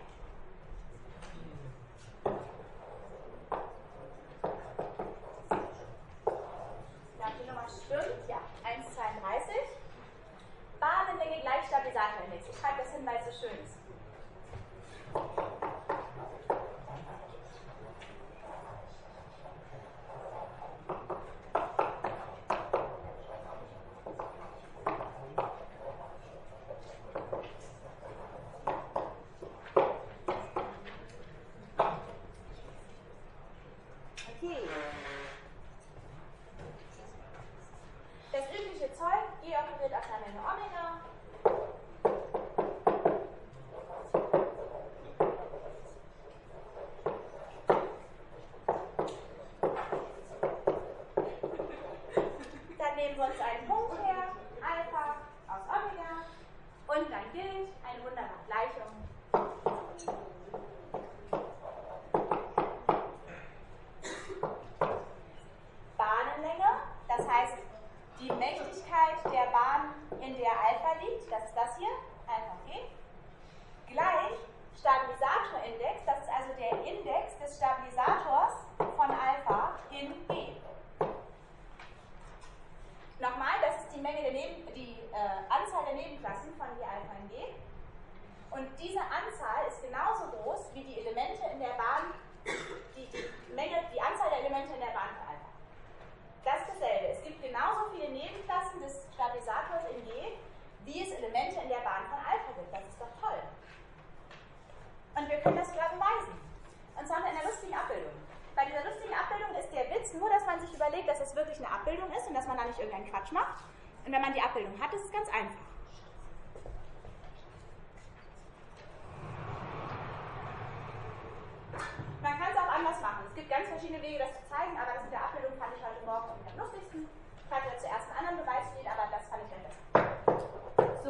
Ja, die Nummer stimmt. Ja, 1,32. Bahnenlänge gleich Stabilisatorindex. Ich schreibe das hin, weil es so schön ist. Das übliche Zeug, G operiert auf der Menge Omega. Dann nehmen wir uns einen Punkt her, Alpha aus Omega, und dann gilt eine wunderbare Gleichung. Bahnenlänge, das heißt die Mächtigkeit der Bahn, in der Alpha liegt, das ist das hier, Alpha G, gleich Stabilisatorindex, das ist also der Index des Stabilisators von Alpha in G. Nochmal, das ist die Menge die Anzahl der Nebenklassen von G Alpha in G. Und diese Anzahl ist genauso groß wie die Elemente in der Bahn, die Anzahl der Elemente in der Bahn von Alpha. Das ist dasselbe. Es gibt genauso viele Nebenklassen des Stabilisators in G, wie es Elemente in der Bahn von Alpha gibt. Das ist doch toll. Und wir können das sogar beweisen. Und zwar mit einer lustigen Abbildung. Bei dieser lustigen Abbildung ist der Witz nur, dass man sich überlegt, dass es wirklich eine Abbildung ist und dass man da nicht irgendeinen Quatsch macht. Und wenn man die Abbildung hat, ist es ganz einfach. Man kann es auch anders machen. Es gibt ganz verschiedene Wege, das zu zeigen, aber das mit der Abbildung fand ich heute Morgen am lustigsten. Ich hatte ja zuerst einen anderen Beweis stehen, aber das fand ich dann besser. So.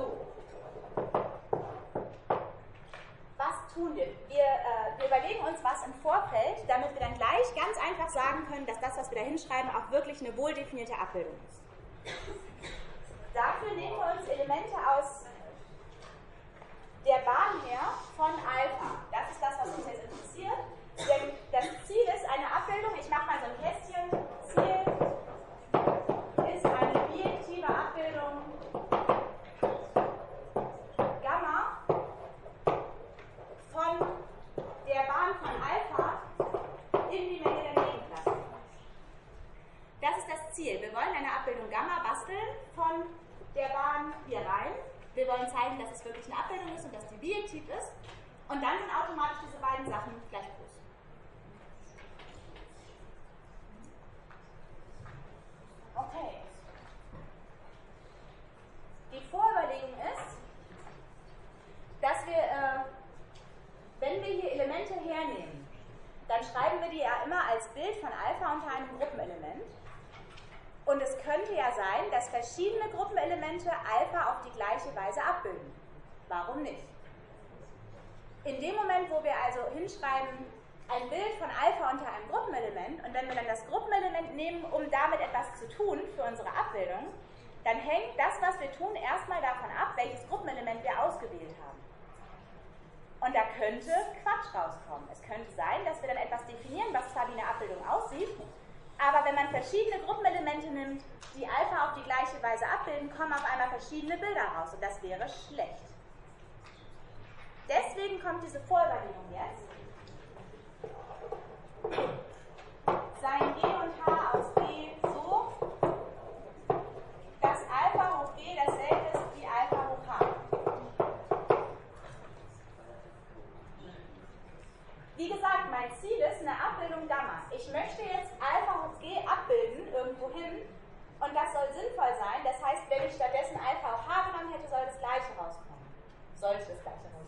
Was tun wir? Wir überlegen uns was im Vorfeld, damit wir dann gleich ganz einfach sagen können, dass das, was wir da hinschreiben, auch wirklich eine wohldefinierte Abbildung ist. Dafür nehmen wir uns Elemente aus der Bahn her von Alpha. Das ist das, was uns jetzt interessiert. Denn das Ziel ist eine Abbildung, ich mache mal so ein Kästchen, Ziel ist eine bijektive Abbildung Gamma von der Bahn von Alpha in die Menge der Nebenklassen. Das ist das Ziel. Wir wollen eine Abbildung Gamma basteln von der Bahn hier rein. Wir wollen zeigen, dass es wirklich eine Abbildung ist und dass die bijektiv ist. Und dann sind automatisch diese beiden Sachen gleich groß. Okay. Die Vorüberlegung ist, dass wir, wenn wir hier Elemente hernehmen, dann schreiben wir die ja immer als Bild von Alpha unter einem Gruppenelement. Und es könnte ja sein, dass verschiedene Gruppenelemente Alpha auf die gleiche Weise abbilden. Warum nicht? In dem Moment, wo wir also hinschreiben, ein Bild von Alpha unter einem Gruppenelement, und wenn wir dann das Gruppenelement nehmen, um damit etwas zu tun für unsere Abbildung, dann hängt das, was wir tun, erstmal davon ab, welches Gruppenelement wir ausgewählt haben. Und da könnte Quatsch rauskommen. Es könnte sein, dass wir dann etwas definieren, was zwar wie eine Abbildung aussieht, aber wenn man verschiedene Gruppenelemente nimmt, die Alpha auf die gleiche Weise abbilden, kommen auf einmal verschiedene Bilder raus und das wäre schlecht. Deswegen kommt diese Vorüberlegung jetzt. Seien G und H aus G so, dass Alpha hoch G dasselbe ist wie Alpha hoch H. Wie gesagt, mein Ziel ist eine Abbildung Gamma. Ich möchte jetzt Alpha hoch G abbilden, irgendwo hin, und das soll sinnvoll sein. Das heißt, wenn ich stattdessen Alpha hoch H genommen hätte, soll das Gleiche rauskommen. Sollte das Gleiche rauskommen.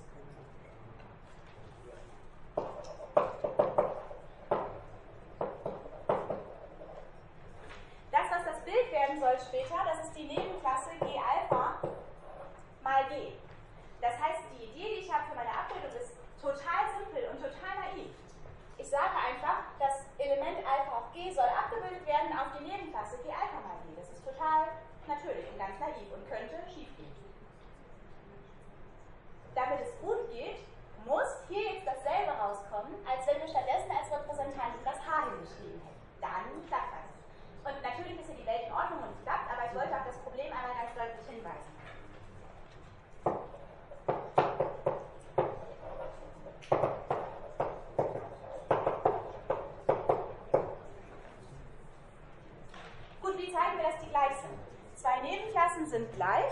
Das, was das Bild werden soll später, das ist die Nebenklasse G Alpha mal G. Das heißt, die Idee, die ich habe für meine Abbildung, ist total simpel und total naiv. Ich sage einfach, das Element Alpha auf G soll abgebildet werden auf die Nebenklasse G Alpha mal G. Das ist total natürlich und ganz naiv und könnte schief gehen. Damit es gut geht, sind gleich,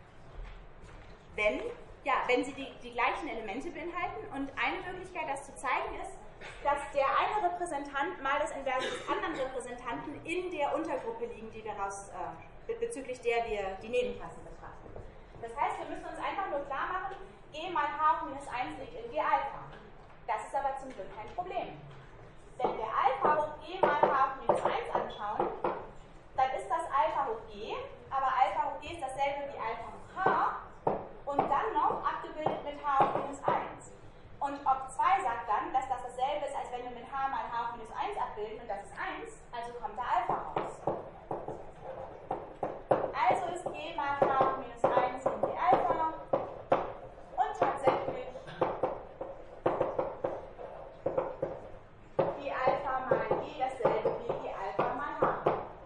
wenn sie die gleichen Elemente beinhalten. Und eine Möglichkeit, das zu zeigen, ist, dass der eine Repräsentant mal das Inverse des anderen Repräsentanten in der Untergruppe liegen, die wir bezüglich der wir die Nebenklassen betrachten. Das heißt, wir müssen uns einfach nur klar machen, G mal H hoch minus 1 liegt in G Alpha. Das ist aber zum Glück kein Problem. Wenn wir Alpha hoch G mal H hoch minus 1 anschauen, dann ist das Alpha hoch G, aber Alpha hoch G ist dasselbe wie Alpha hoch H und dann noch abgebildet mit H hoch minus 1. Und Op 2 sagt dann, dass das dasselbe ist, als wenn wir mit H mal H hoch minus 1 abbilden und das ist 1, also kommt da Alpha raus. Also ist G mal H hoch minus 1 in G Alpha und tatsächlich G Alpha mal G dasselbe wie G Alpha mal H.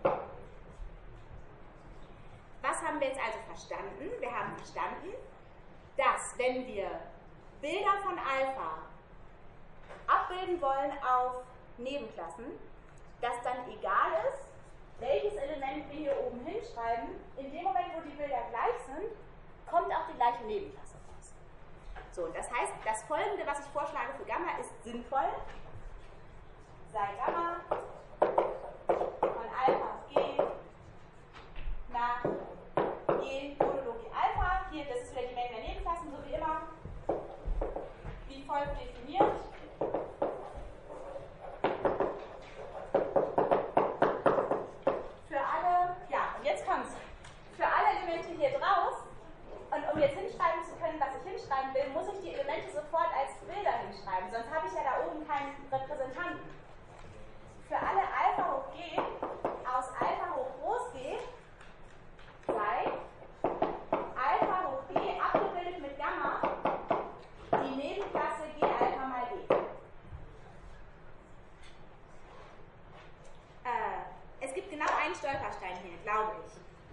Was haben wir jetzt also verstanden? Wir haben verstanden, dass wenn wir Bilder von Alpha abbilden wollen auf Nebenklassen, dass dann egal ist, welches Element wir hier oben hinschreiben, in dem Moment, wo die Bilder gleich sind, kommt auch die gleiche Nebenklasse raus. So, das heißt, das Folgende, was ich vorschlage für Gamma, ist sinnvoll. Sei Gamma von Alpha auf G nach G modulo G Alpha. Hier, das ist wieder die Menge der Nebenklassen, so wie immer. Wie folgt definiert. Für alle, ja, und jetzt kommt's. Für alle Elemente hier drauf, und um jetzt hinschreiben zu können, was ich hinschreiben will, muss ich die Elemente sofort als Bilder hinschreiben, sonst habe ich ja da oben keinen Repräsentanten. Für alle Alpha hoch G aus Alpha hoch groß G sei Alpha hoch G abgebildet mit Gamma die Nebenklasse G Alpha mal G. Es gibt genau einen Stolperstein hier, glaube ich.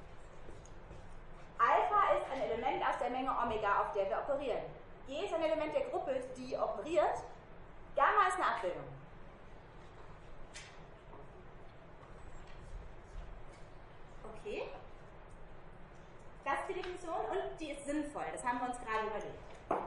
Alpha ist ein Element aus der Menge Omega, auf der wir operieren. G ist ein Element der Gruppe, die operiert. Gamma ist eine Abbildung. Okay. Das ist die Definition und die ist sinnvoll. Das haben wir uns gerade überlegt.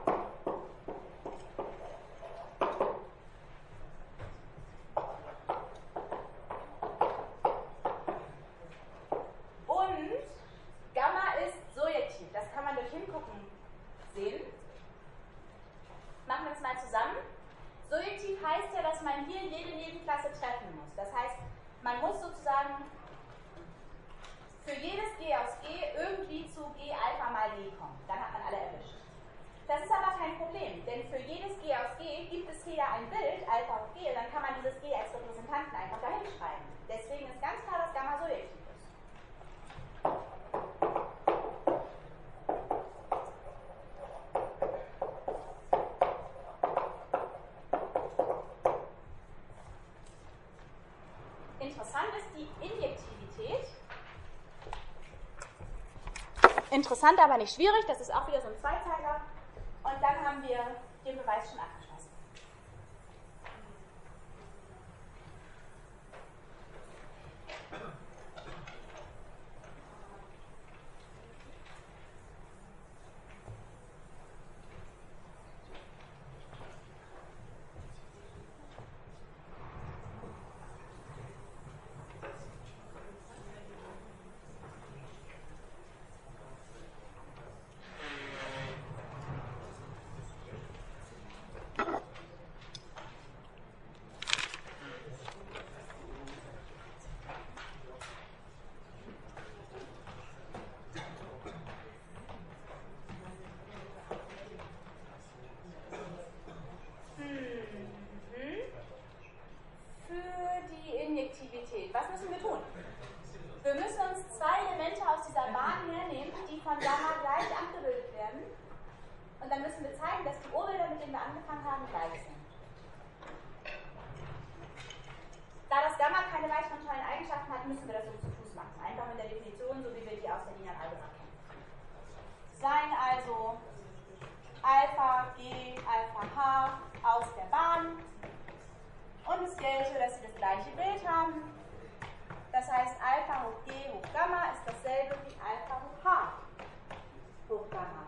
Und Gamma ist surjektiv. Das kann man durch Hingucken sehen. Machen wir das mal zusammen. Surjektiv heißt ja, dass man hier jede Nebenklasse treffen muss. Das heißt, man muss sozusagen für jedes G aus G irgendwie zu G Alpha mal G kommen. Dann hat man alle erwischt. Das ist aber kein Problem, denn für jedes G aus G gibt es hier ja ein Bild, Alpha auf G, und dann kann man dieses G als Repräsentanten einfach dahin schreiben. Deswegen ist ganz klar, dass Gamma surjektiv ist. Interessant ist die Injektivität. Interessant, aber nicht schwierig. Das ist auch wieder so ein Zweizeiler. Und dann haben wir den Beweis schon abgeschlossen. Was müssen wir tun? Wir müssen uns zwei Elemente aus dieser Bahn hernehmen, die von Gamma gleich abgebildet werden. Und dann müssen wir zeigen, dass die Urbilder, mit denen wir angefangen haben, gleich sind. Da das Gamma keine weiteren tollen Eigenschaften hat, müssen wir das so zu Fuß machen. Einfach in der Definition, so wie wir die aus der Linearen Algebra kennen. Sein also Alpha G, Alpha H aus der Bahn. Und es gelte, dass sie das gleiche Bild haben. Das heißt, Alpha hoch G hoch Gamma ist dasselbe wie Alpha hoch H hoch Gamma.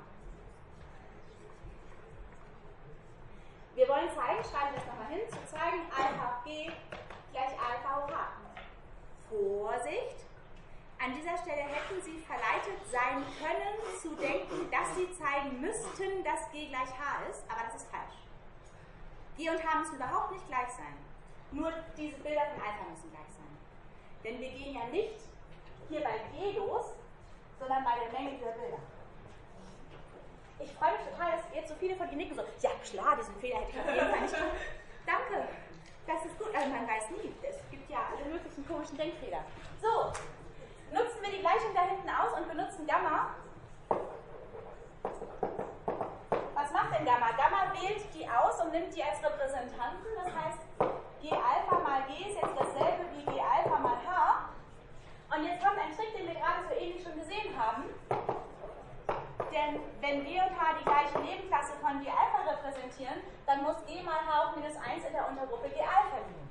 Wir wollen zeigen, schreiben wir es nochmal hin, zu zeigen, Alpha hoch G gleich Alpha hoch H. Vorsicht! An dieser Stelle hätten Sie verleitet sein können, zu denken, dass Sie zeigen müssten, dass G gleich H ist, aber das ist falsch. G und H müssen überhaupt nicht gleich sein. Nur diese Bilder von Alpha müssen gleich sein. Denn wir gehen ja nicht hier bei G los, sondern bei der Menge dieser Bilder. Ich freue mich total, dass jetzt so viele von Ihnen nicken so, ja klar, diesen Fehler hätte ich auf jeden Fall nicht gemacht. Danke, das ist gut. Also man weiß nie, es gibt ja alle möglichen komischen Denkfehler. So, nutzen wir die Gleichung da hinten aus und benutzen Gamma. Was macht denn Gamma? Gamma wählt die aus und nimmt die als Repräsentanten. Das heißt, G Alpha mal G ist jetzt dasselbe wie G Alpha mal H. Und jetzt kommt ein Trick, den wir gerade so ähnlich schon gesehen haben. Denn wenn G und H die gleiche Nebenklasse von G Alpha repräsentieren, dann muss G mal H hoch minus 1 in der Untergruppe G Alpha liegen.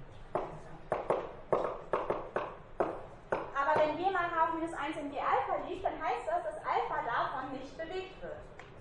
Aber wenn G mal H hoch minus 1 in G Alpha liegt, dann heißt das, dass Alpha davon nicht bewegt wird.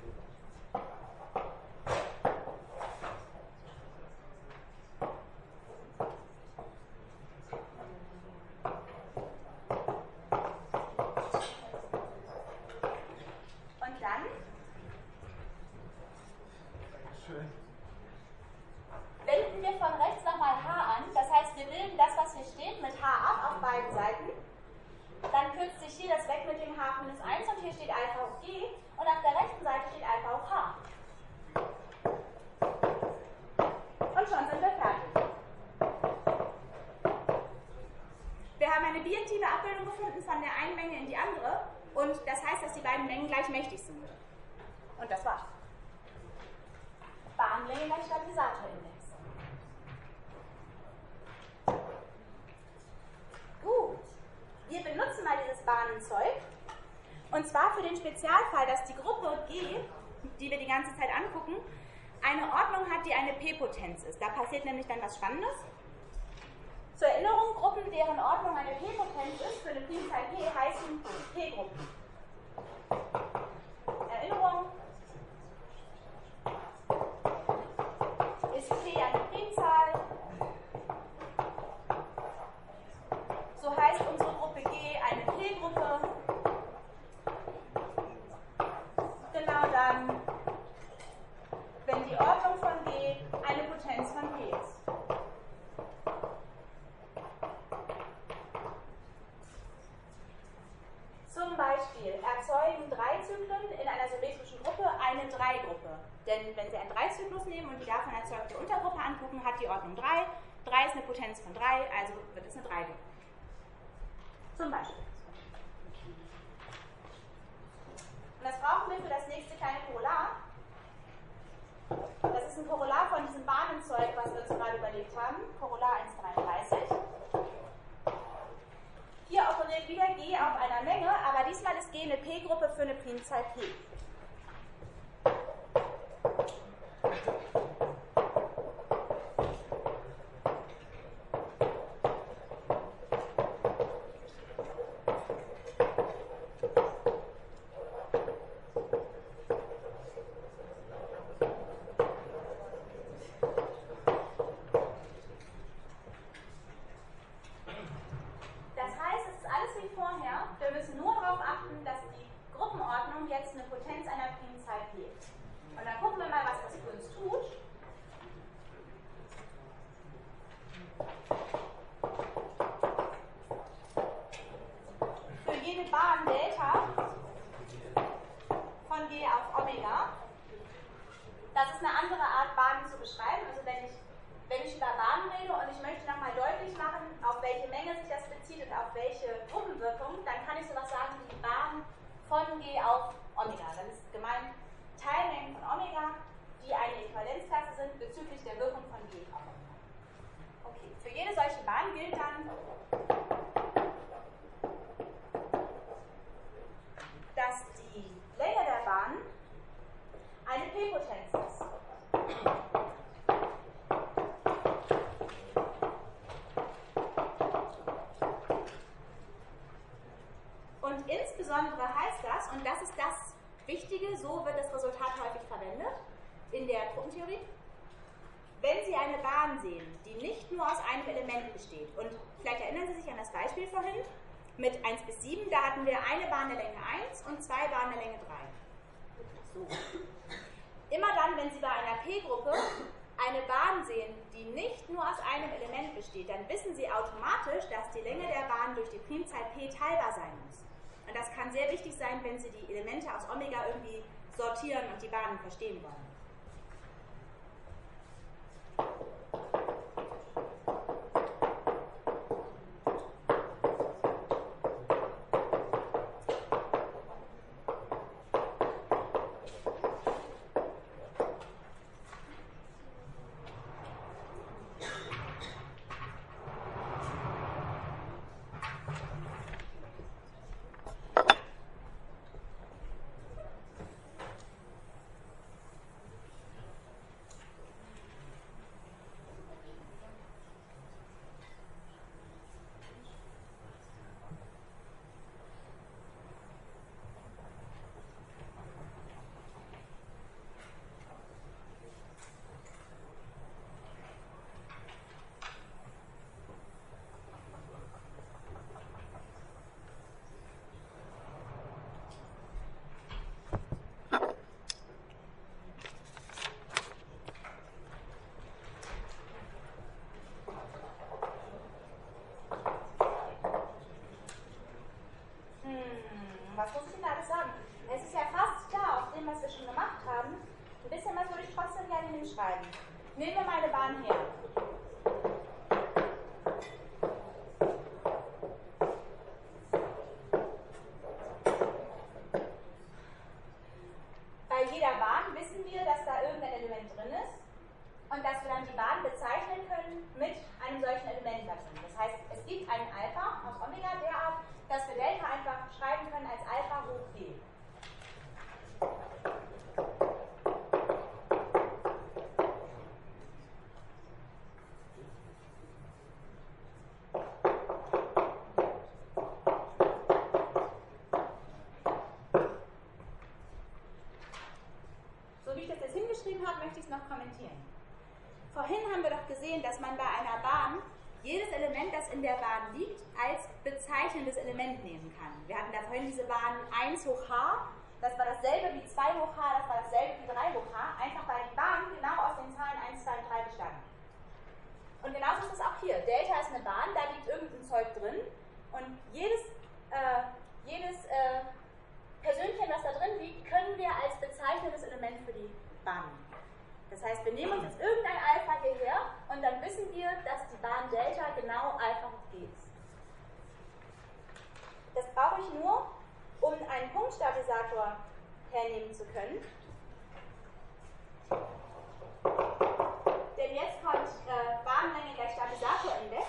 Wenden wir von rechts nochmal H an, das heißt, wir bilden das, was hier steht, mit H ab auf beiden Seiten. Dann kürzt sich hier das weg mit dem H minus 1 und hier steht Alpha hoch G und auf der rechten Seite steht Alpha hoch H. Und schon sind wir fertig. Wir haben eine biaktive Abbildung gefunden von der einen Menge in die andere und das heißt, dass die beiden Mengen gleich mächtig sind. Und das war's. Bahnlänge gleich Stabilisatorindex. Gut. Wir benutzen mal dieses Bahnenzeug. Und zwar für den Spezialfall, dass die Gruppe G, die wir die ganze Zeit angucken, eine Ordnung hat, die eine P-Potenz ist. Da passiert nämlich dann was Spannendes. Zur Erinnerung, Gruppen, deren Ordnung eine P-Potenz ist, für eine Primzahl P heißen P-Gruppen. Erinnerung. Ist P eine Primzahl, so heißt unsere Gruppe G eine P-Gruppe. Genau dann, wenn die Ordnung von G eine Potenz von P ist. Zum Beispiel erzeugen 3 Zyklen in einer symmetrischen Gruppe eine 3-Gruppe. Denn wenn Sie einen 3-Zyklus nehmen und die davon erzeugte Untergruppe angucken, hat die Ordnung 3. 3 ist eine Potenz von 3, also wird es eine 3-Gruppe. Zum Beispiel. Und das brauchen wir für das nächste kleine Korollar. Das ist ein Korollar von diesem Bahnenzeug, was wir uns gerade überlegt haben. Korollar 1,33. Hier operiert wieder G auf einer Menge, aber diesmal ist G eine P-Gruppe für eine Primzahl P. Wichtige, so wird das Resultat häufig verwendet in der Gruppentheorie. Wenn Sie eine Bahn sehen, die nicht nur aus einem Element besteht, und vielleicht erinnern Sie sich an das Beispiel vorhin, mit 1 bis 7, da hatten wir eine Bahn der Länge 1 und 2 Bahnen der Länge 3. So. Immer dann, wenn Sie bei einer P-Gruppe eine Bahn sehen, die nicht nur aus einem Element besteht, dann wissen Sie automatisch, dass die Länge der Bahn durch die Primzahl P teilbar sein muss. Und das kann sehr wichtig sein, wenn Sie die Elemente aus Omega irgendwie sortieren und die Bahnen verstehen wollen. Was muss ich Ihnen alles sagen? Es ist ja fast klar, aus dem, was wir schon gemacht haben. Ein bisschen was würde ich trotzdem gerne hinschreiben. Nehmen wir meine Bahn her. Bei jeder Bahn wissen wir, dass da irgendein Element drin ist und dass wir dann die Bahn bezeichnen können mit einem solchen Element da drin. Das heißt, es gibt einen Alpha aus Omega derart, dass wir Delta einfach schreiben können als Alpha hoch B. So wie ich das jetzt hingeschrieben habe, möchte ich es noch kommentieren. Vorhin haben wir doch gesehen, dass man bei einer Bahn jedes Element, das in der Bahn liegt, als bezeichnendes Element nehmen kann. Wir hatten da vorhin diese Bahn 1 hoch h, das war dasselbe wie 2 hoch h, das war dasselbe wie 3 hoch h, einfach weil die Bahn genau aus den Zahlen 1, 2 und 3 bestand. Und genauso ist es auch hier. Delta ist eine Bahn, da liegt irgendein Zeug drin und jedes Persönchen, das da drin liegt, können wir als bezeichnendes Element für die Bahn nehmen. Das heißt, wir nehmen uns jetzt irgendein Alpha hierher und dann wissen wir, dass die Bahn Delta genau Alpha hoch G ist. Das brauche ich nur, um einen Punktstabilisator hernehmen zu können. Denn jetzt kommt Bahnlänge gleich Stabilisatorindex.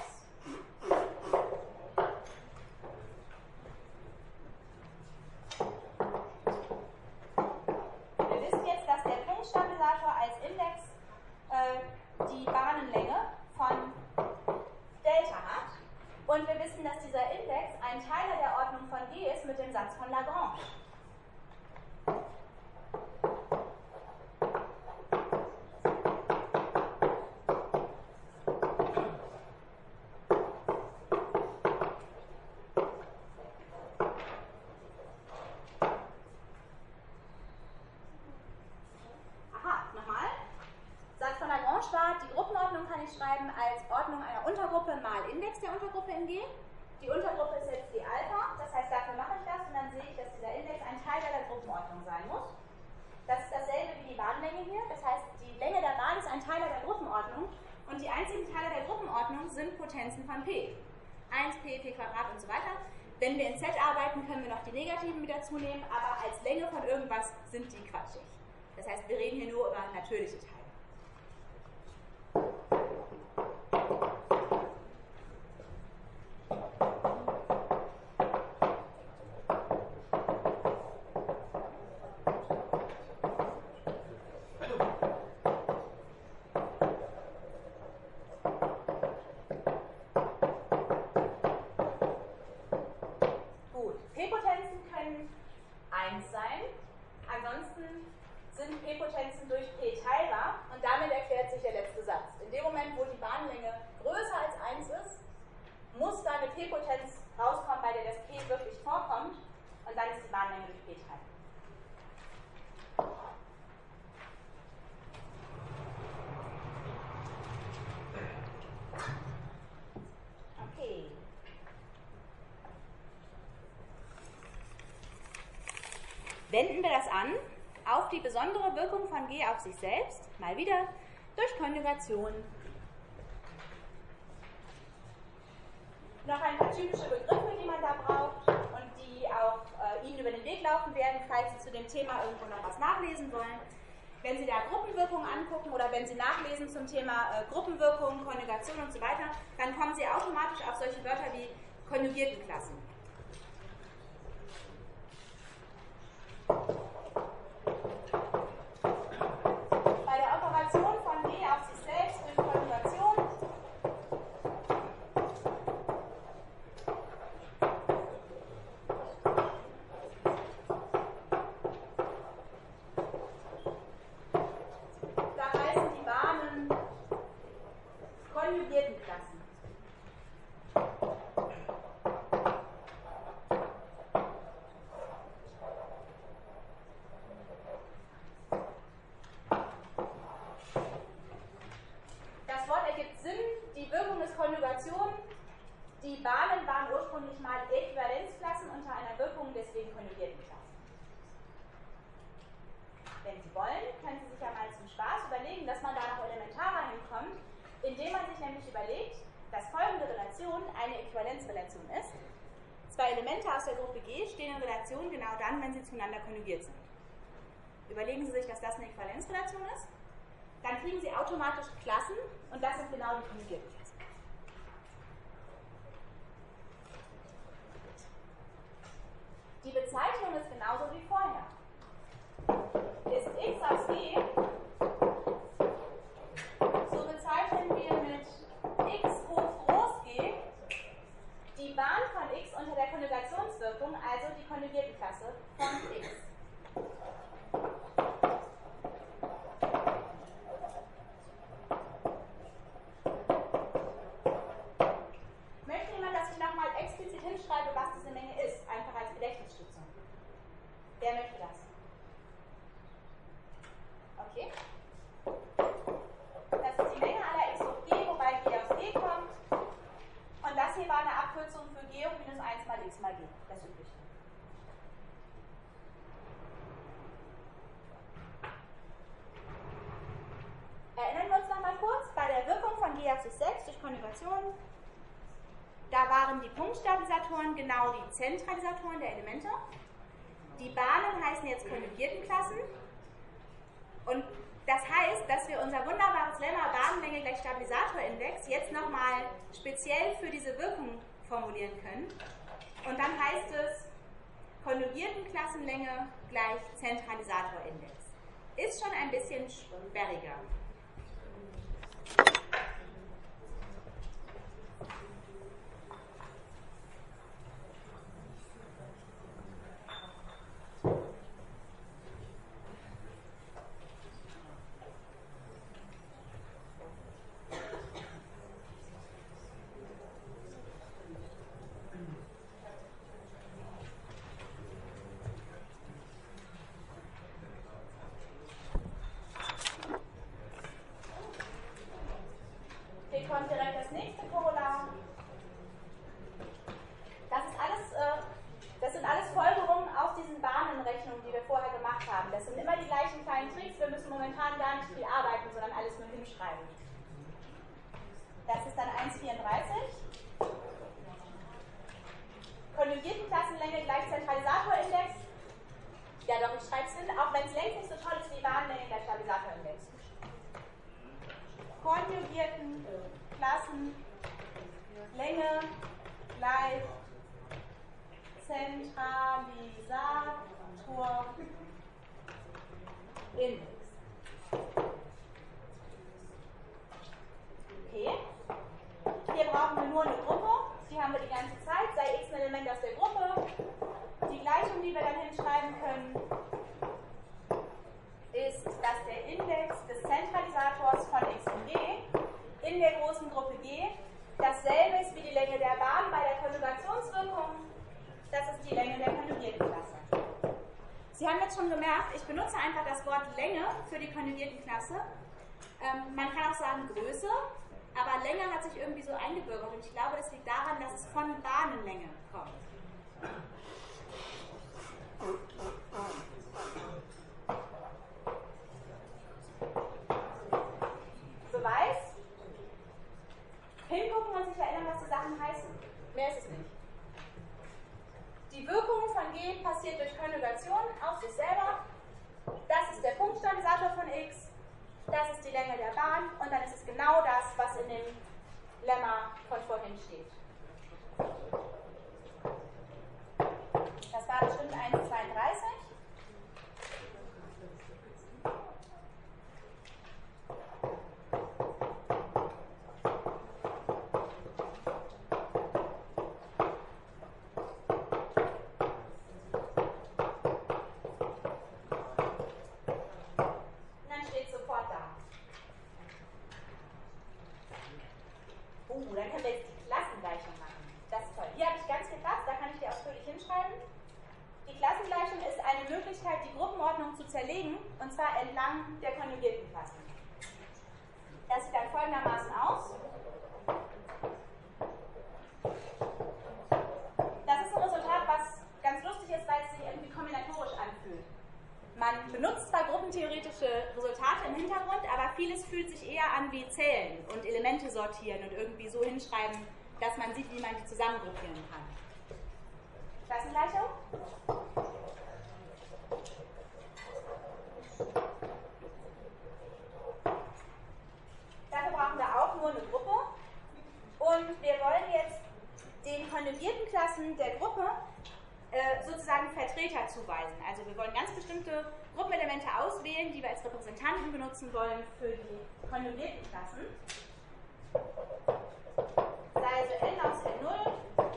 Wir wissen jetzt, dass der Punktstabilisator als Index die Bahnenlänge von Delta hat. Und wir wissen, dass dieser Index ein Teiler der Ordnung von G ist mit dem Satz von Lagrange. Die Gruppenordnung kann ich schreiben als Ordnung einer Untergruppe mal Index der Untergruppe in G. Die Untergruppe ist jetzt die Alpha, das heißt, dafür mache ich das und dann sehe ich, dass dieser Index ein Teil der Gruppenordnung sein muss. Das ist dasselbe wie die Bahnlänge hier, das heißt, die Länge der Bahn ist ein Teiler der Gruppenordnung und die einzigen Teile der Gruppenordnung sind Potenzen von P. 1p, p Quadrat und so weiter. Wenn wir in Z arbeiten, können wir noch die Negativen mit dazu nehmen, aber als Länge von irgendwas sind die quatschig. Das heißt, wir reden hier nur über natürliche Teile. sind P-Potenzen durch P teilbar und damit erklärt sich der letzte Satz. In dem Moment, wo die Bahnlänge größer als 1 ist, muss da eine P-Potenz rauskommen, bei der das P wirklich vorkommt und dann ist die Bahnlänge durch P teilbar. Okay. Wenden wir das an auf die besondere Wirkung von G auf sich selbst, mal wieder durch Konjugation. Noch ein paar typische Begriffe, die man da braucht und die auch Ihnen über den Weg laufen werden, falls Sie zu dem Thema irgendwo noch was nachlesen wollen. Wenn Sie da Gruppenwirkungen angucken oder wenn Sie nachlesen zum Thema Gruppenwirkungen, Konjugation und so weiter, dann kommen Sie automatisch auf solche Wörter wie konjugierten Klassen. Bei der Operation von G auf sich selbst durch Konjugation da heißen die Bahnen konjugierten Klassen. Das Wort ergibt Sinn, die Wirkung ist Konjugation. Die Bahnen waren ursprünglich mal Äquivalenzklassen unter einer Wirkung, deswegen konjugierten Klassen. Wenn Sie wollen, können Sie sich ja mal zum Spaß überlegen, dass man da noch elementarer hinkommt, indem man sich nämlich überlegt, dass folgende Relation eine Äquivalenzrelation ist. Zwei Elemente aus der Gruppe G stehen in Relation genau dann, wenn sie zueinander konjugiert sind. Überlegen Sie sich, dass das eine Äquivalenzrelation ist. Dann kriegen Sie automatisch Klassen und das sind genau die konjugierten Klassen. Die Bezeichnung ist genauso wie vorher. Ist x aus G, so bezeichnen wir mit x hoch groß G die Bahn von x unter der Konjugationswirkung, also die konjugierten Klasse von x. Möchte jemand, dass ich nochmal explizit hinschreibe, was diese Menge ist, einfach als Gedächtnisstützung? Wer möchte das? Okay. Das ist die Menge aller x hoch g, wobei g aus g kommt. Und das hier war eine Abkürzung für g hoch minus 1 mal x mal g, das übliche. Erinnern wir uns nochmal kurz, bei der Wirkung von g auf sich selbst durch Konjugation, da waren die Punktstabilisatoren genau die Zentralisatoren der Elemente. Die Bahnen heißen jetzt konjugierten Klassen. Und das heißt, dass wir unser wunderbares Lemma Bahnlänge gleich Stabilisatorindex jetzt nochmal speziell für diese Wirkung formulieren können. Und dann heißt es konjugierten Klassenlänge gleich Zentralisatorindex. Ist schon ein bisschen sperriger. Kommt direkt das nächste Korrelat. Das sind alles Folgerungen aus diesen Bahnenrechnungen, die wir vorher gemacht haben. Das sind immer die gleichen kleinen Tricks. Wir müssen momentan gar nicht viel arbeiten, sondern alles nur hinschreiben. Das ist dann 1,34. Konjugierten Klassenlänge gleich Zentralisatorindex. Ja doch, ich schreibe es hin, auch wenn es längst nicht so toll ist wie Bahnlänge gleich Stabilisatorindex. Konjugierten Klassenlänge gleich Zentralisatorindex. Okay. Hier brauchen wir nur eine Gruppe. Die haben wir die ganze Zeit. Sei x ein Element aus der Gruppe. Die Gleichung, die wir dann hinschreiben können, ist in der großen Gruppe G dasselbe ist wie die Länge der Bahn bei der Konjugationswirkung. Das ist die Länge der konjugierten Klasse. Sie haben jetzt schon gemerkt, ich benutze einfach das Wort Länge für die konjugierten Klasse. Man kann auch sagen Größe, aber Länge hat sich irgendwie so eingebürgert und ich glaube, das liegt daran, dass es von Bahnenlänge kommt. Beweis. Hingucken und sich erinnern, was die Sachen heißen. Mehr ist es nicht. Die Wirkung von G passiert durch Konjugation auf sich selber. Das ist der Punktstabilisator von X. Das ist die Länge der Bahn. Und dann ist es genau das, was in dem Lemma von vorhin steht. Das war bestimmt 1,32. Dann können wir jetzt die Klassengleichung machen. Das ist toll. Hier habe ich ganz viel Platz, da kann ich dir ausführlich hinschreiben. Die Klassengleichung ist eine Möglichkeit, die Gruppenordnung zu zerlegen, und zwar entlang der konjugierten Klassen. Das sieht dann folgendermaßen aus. Das ist ein Resultat, was ganz lustig ist, weil es sich irgendwie kombinatorisch anfühlt. Man benutzt zwar gruppentheoretische Resultate im Hintergrund, aber vieles fühlt sich eher an wie Zählen und Elemente sortieren und irgendwie so hinschreiben, dass man sieht, wie man die zusammengruppieren kann. Klassengleichung? Dafür brauchen wir auch nur eine Gruppe. Und wir wollen jetzt den konjugierten Klassen der Gruppe sozusagen Vertreter zuweisen. Also wir wollen ganz bestimmte Gruppenelemente auswählen, die wir als Repräsentanten benutzen wollen für die konjugierten Klassen. Sei also n aus n0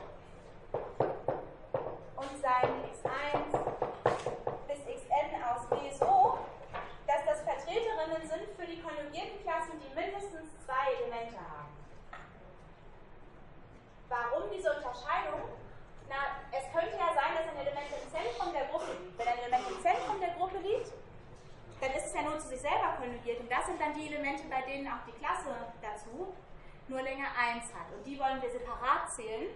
und sein x1 bis xn aus b so, dass das Vertreterinnen sind für die konjugierten Klassen, die mindestens 2 Elemente haben. Warum diese Unterscheidung? Na, es könnte ja sein, dass ein Element im Zentrum der Gruppe liegt. Wenn ein Element im Zentrum der Gruppe liegt, dann ist es ja nur zu sich selber konjugiert. Und das sind dann die Elemente, bei denen auch die Klasse dazu nur Länge 1 hat. Und die wollen wir separat zählen.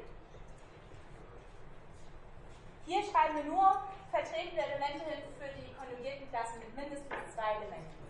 Hier schreiben wir nur vertretene Elemente hin für die konjugierten Klassen mit mindestens 2 Elementen.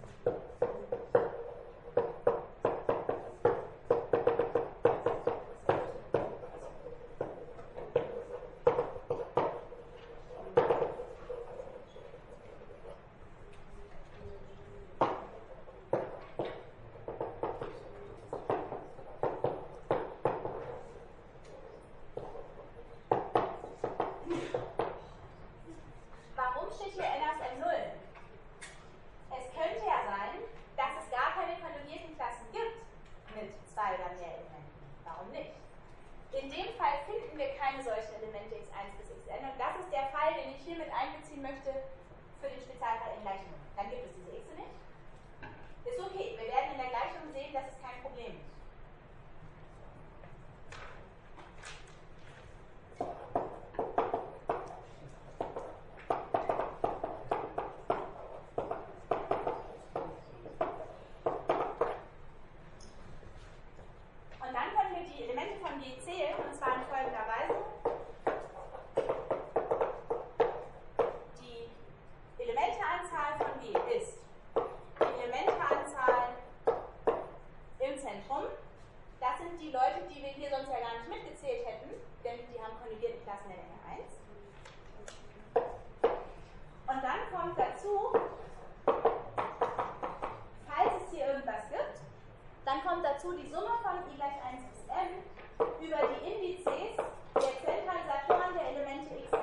Die Summe von i gleich 1 bis m über die Indizes der Zentralisatoren der Elemente x.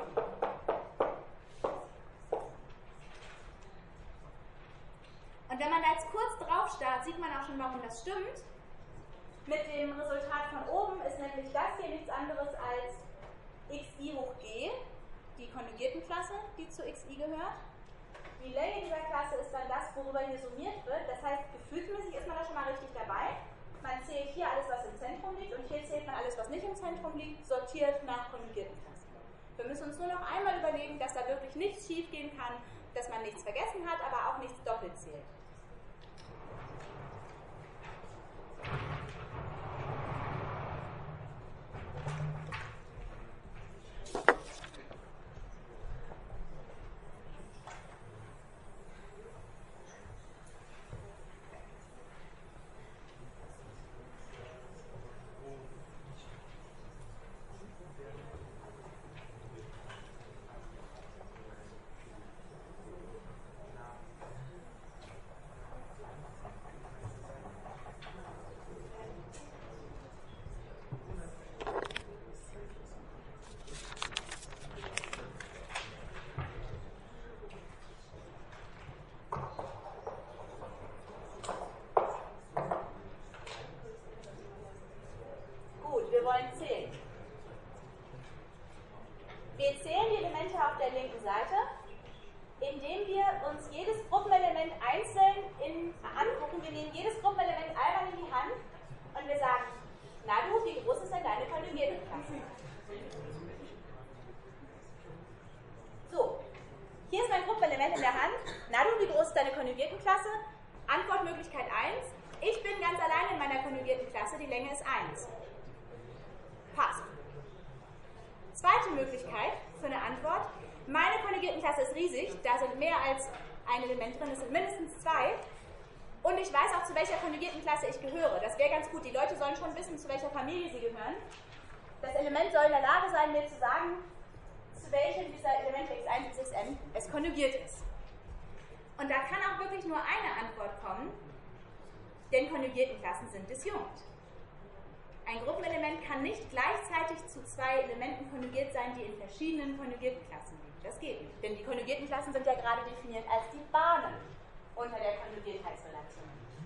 Und wenn man da jetzt kurz drauf starrt, sieht man auch schon, warum das stimmt. Mit dem Resultat von oben ist nämlich das hier nichts anderes als xi hoch g, die konjugierten Klasse, die zu xi gehört. Die Länge dieser Klasse ist dann das, worüber hier summiert wird. Das heißt, gefühlsmäßig ist man da schon mal richtig dabei. Man Man zählt hier alles, was im Zentrum liegt, und hier zählt man alles, was nicht im Zentrum liegt, sortiert nach konjugierten Klassen. Wir müssen uns nur noch einmal überlegen, dass da wirklich nichts schief gehen kann, dass man nichts vergessen hat, aber auch nichts doppelt zählt. Zu welcher Familie sie gehören. Das Element soll in der Lage sein, mir zu sagen, zu welchem dieser Elemente x1 bis xn es konjugiert ist. Und da kann auch wirklich nur eine Antwort kommen, denn konjugierten Klassen sind disjunkt. Ein Gruppenelement kann nicht gleichzeitig zu zwei Elementen konjugiert sein, die in verschiedenen konjugierten Klassen liegen. Das geht nicht, denn die konjugierten Klassen sind ja gerade definiert als die Bahnen unter der Konjugiertheitsrelation.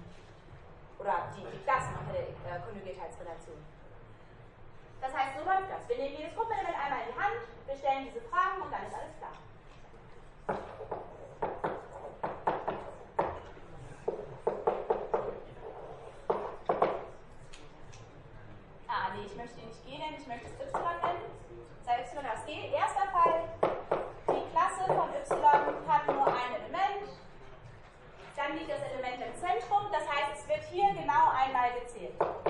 Oder die Klassen unter der Konjugiertheitsrelation. Das heißt, so läuft das. Wir nehmen jedes Gruppenelement einmal in die Hand, wir stellen diese Fragen und dann ist alles klar. Nee, ich möchte ihn nicht G nennen, ich möchte es Y nennen. Sei Y aus G. Erster Fall, die Klasse von Y hat nur ein Element. Dann liegt das Element im Zentrum, das heißt, es wird hier genau einmal gezählt.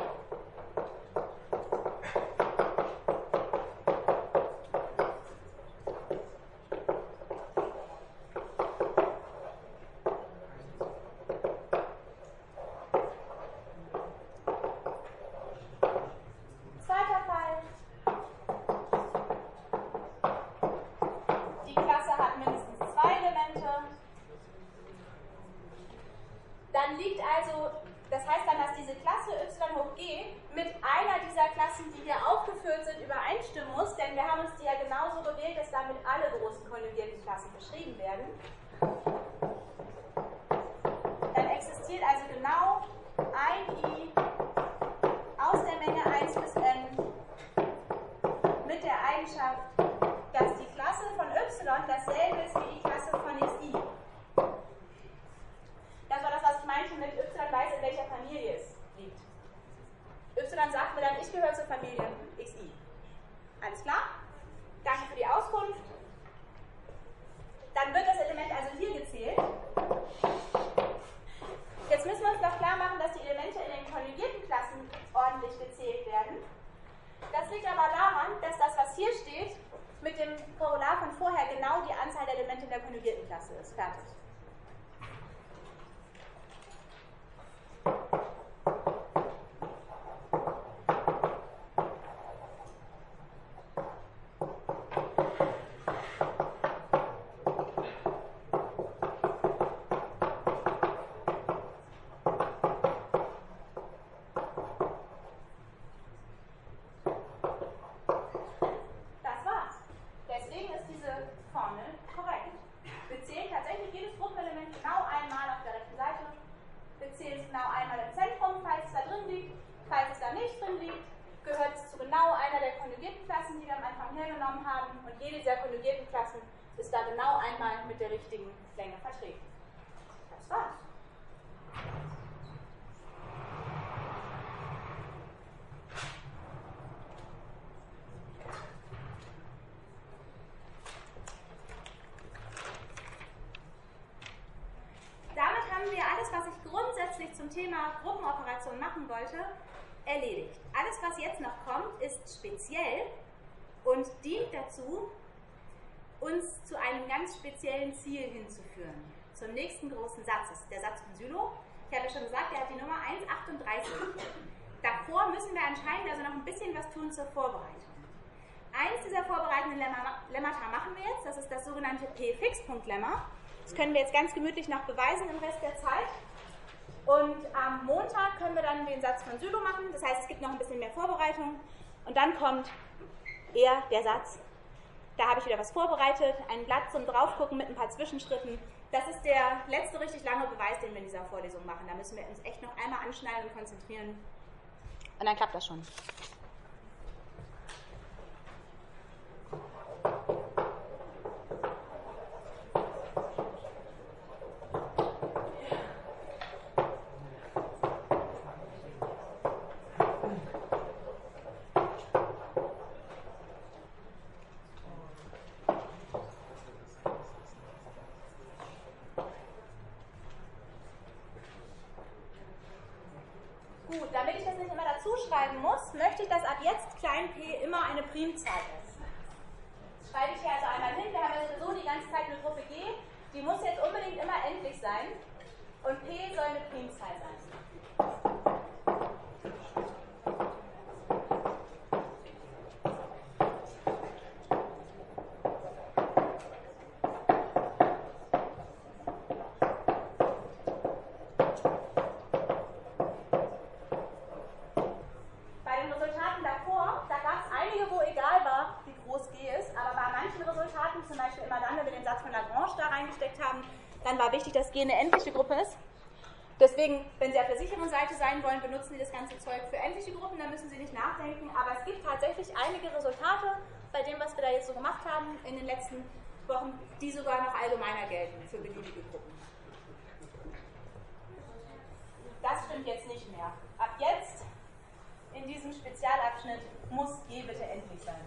Zweiter Fall. Die Klasse hat mindestens zwei Elemente. Dann liegt also, das heißt dann, dass diese Klasse y hoch g mit einer dieser Klassen, die hier aufgeführt sind, übereinstimmen muss, denn wir haben uns die ja genauso gewählt, dass damit alle großen konjugierten Klassen beschrieben werden. Dann existiert also genau ein I aus der Menge 1 bis n mit der Eigenschaft, dass die Klasse von y dasselbe ist wie die Klasse von xi. Das war das, was ich meinte mit y weiß, in welcher Familie es liegt. Y sagt mir dann, ich gehöre zur Familie xi. Alles klar? Danke für die Auskunft. Dann wird das Element also hier gezählt. Jetzt müssen wir uns noch klar machen, dass die Elemente in den konjugierten Klassen ordentlich gezählt werden. Das liegt aber daran, dass das, was hier steht, mit dem Korrelat von vorher genau die Anzahl der Elemente in der konjugierten Klasse ist. Fertig. grundsätzlich zum Thema Gruppenoperationen machen wollte, erledigt. Alles, was jetzt noch kommt, ist speziell und dient dazu, uns zu einem ganz speziellen Ziel hinzuführen. Zum nächsten großen Satz, das ist der Satz von Sylow. Ich habe ja schon gesagt, er hat die Nummer 138. Davor müssen wir anscheinend also noch ein bisschen was tun zur Vorbereitung. Eins dieser vorbereitenden Lemmata machen wir jetzt, das ist das sogenannte P-Fixpunkt-Lemma. Das können wir jetzt ganz gemütlich noch beweisen im Rest der Zeit. Und am Montag können wir dann den Satz von Sylow machen, das heißt, es gibt noch ein bisschen mehr Vorbereitung. Und dann kommt eher der Satz, da habe ich wieder was vorbereitet, ein Blatt zum Draufgucken mit ein paar Zwischenschritten. Das ist der letzte richtig lange Beweis, den wir in dieser Vorlesung machen. Da müssen wir uns echt noch einmal anschnallen und konzentrieren. Und dann klappt das schon. Gut, damit ich das nicht immer dazu schreiben muss, möchte ich, dass ab jetzt klein p immer eine Primzahl ist. Das schreibe ich hier also einmal hin. Wir haben ja sowieso die ganze Zeit eine Gruppe G. Die muss jetzt unbedingt immer endlich sein. Und p soll eine Primzahl sein. Zum Beispiel immer dann, wenn wir den Satz von Lagrange da reingesteckt haben, dann war wichtig, dass G eine endliche Gruppe ist. Deswegen, wenn Sie auf der sicheren Seite sein wollen, benutzen Sie das ganze Zeug für endliche Gruppen, da müssen Sie nicht nachdenken. Aber es gibt tatsächlich einige Resultate bei dem, was wir da jetzt so gemacht haben in den letzten Wochen, die sogar noch allgemeiner gelten für beliebige Gruppen. Das stimmt jetzt nicht mehr. Ab jetzt, in diesem Spezialabschnitt, muss G bitte endlich sein.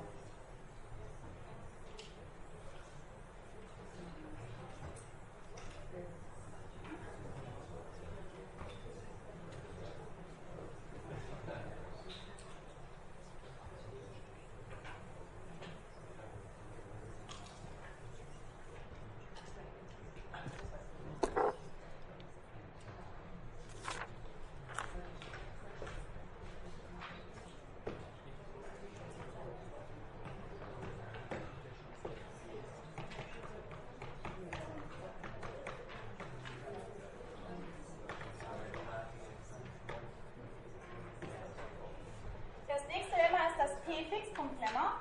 Fixpunktlemma.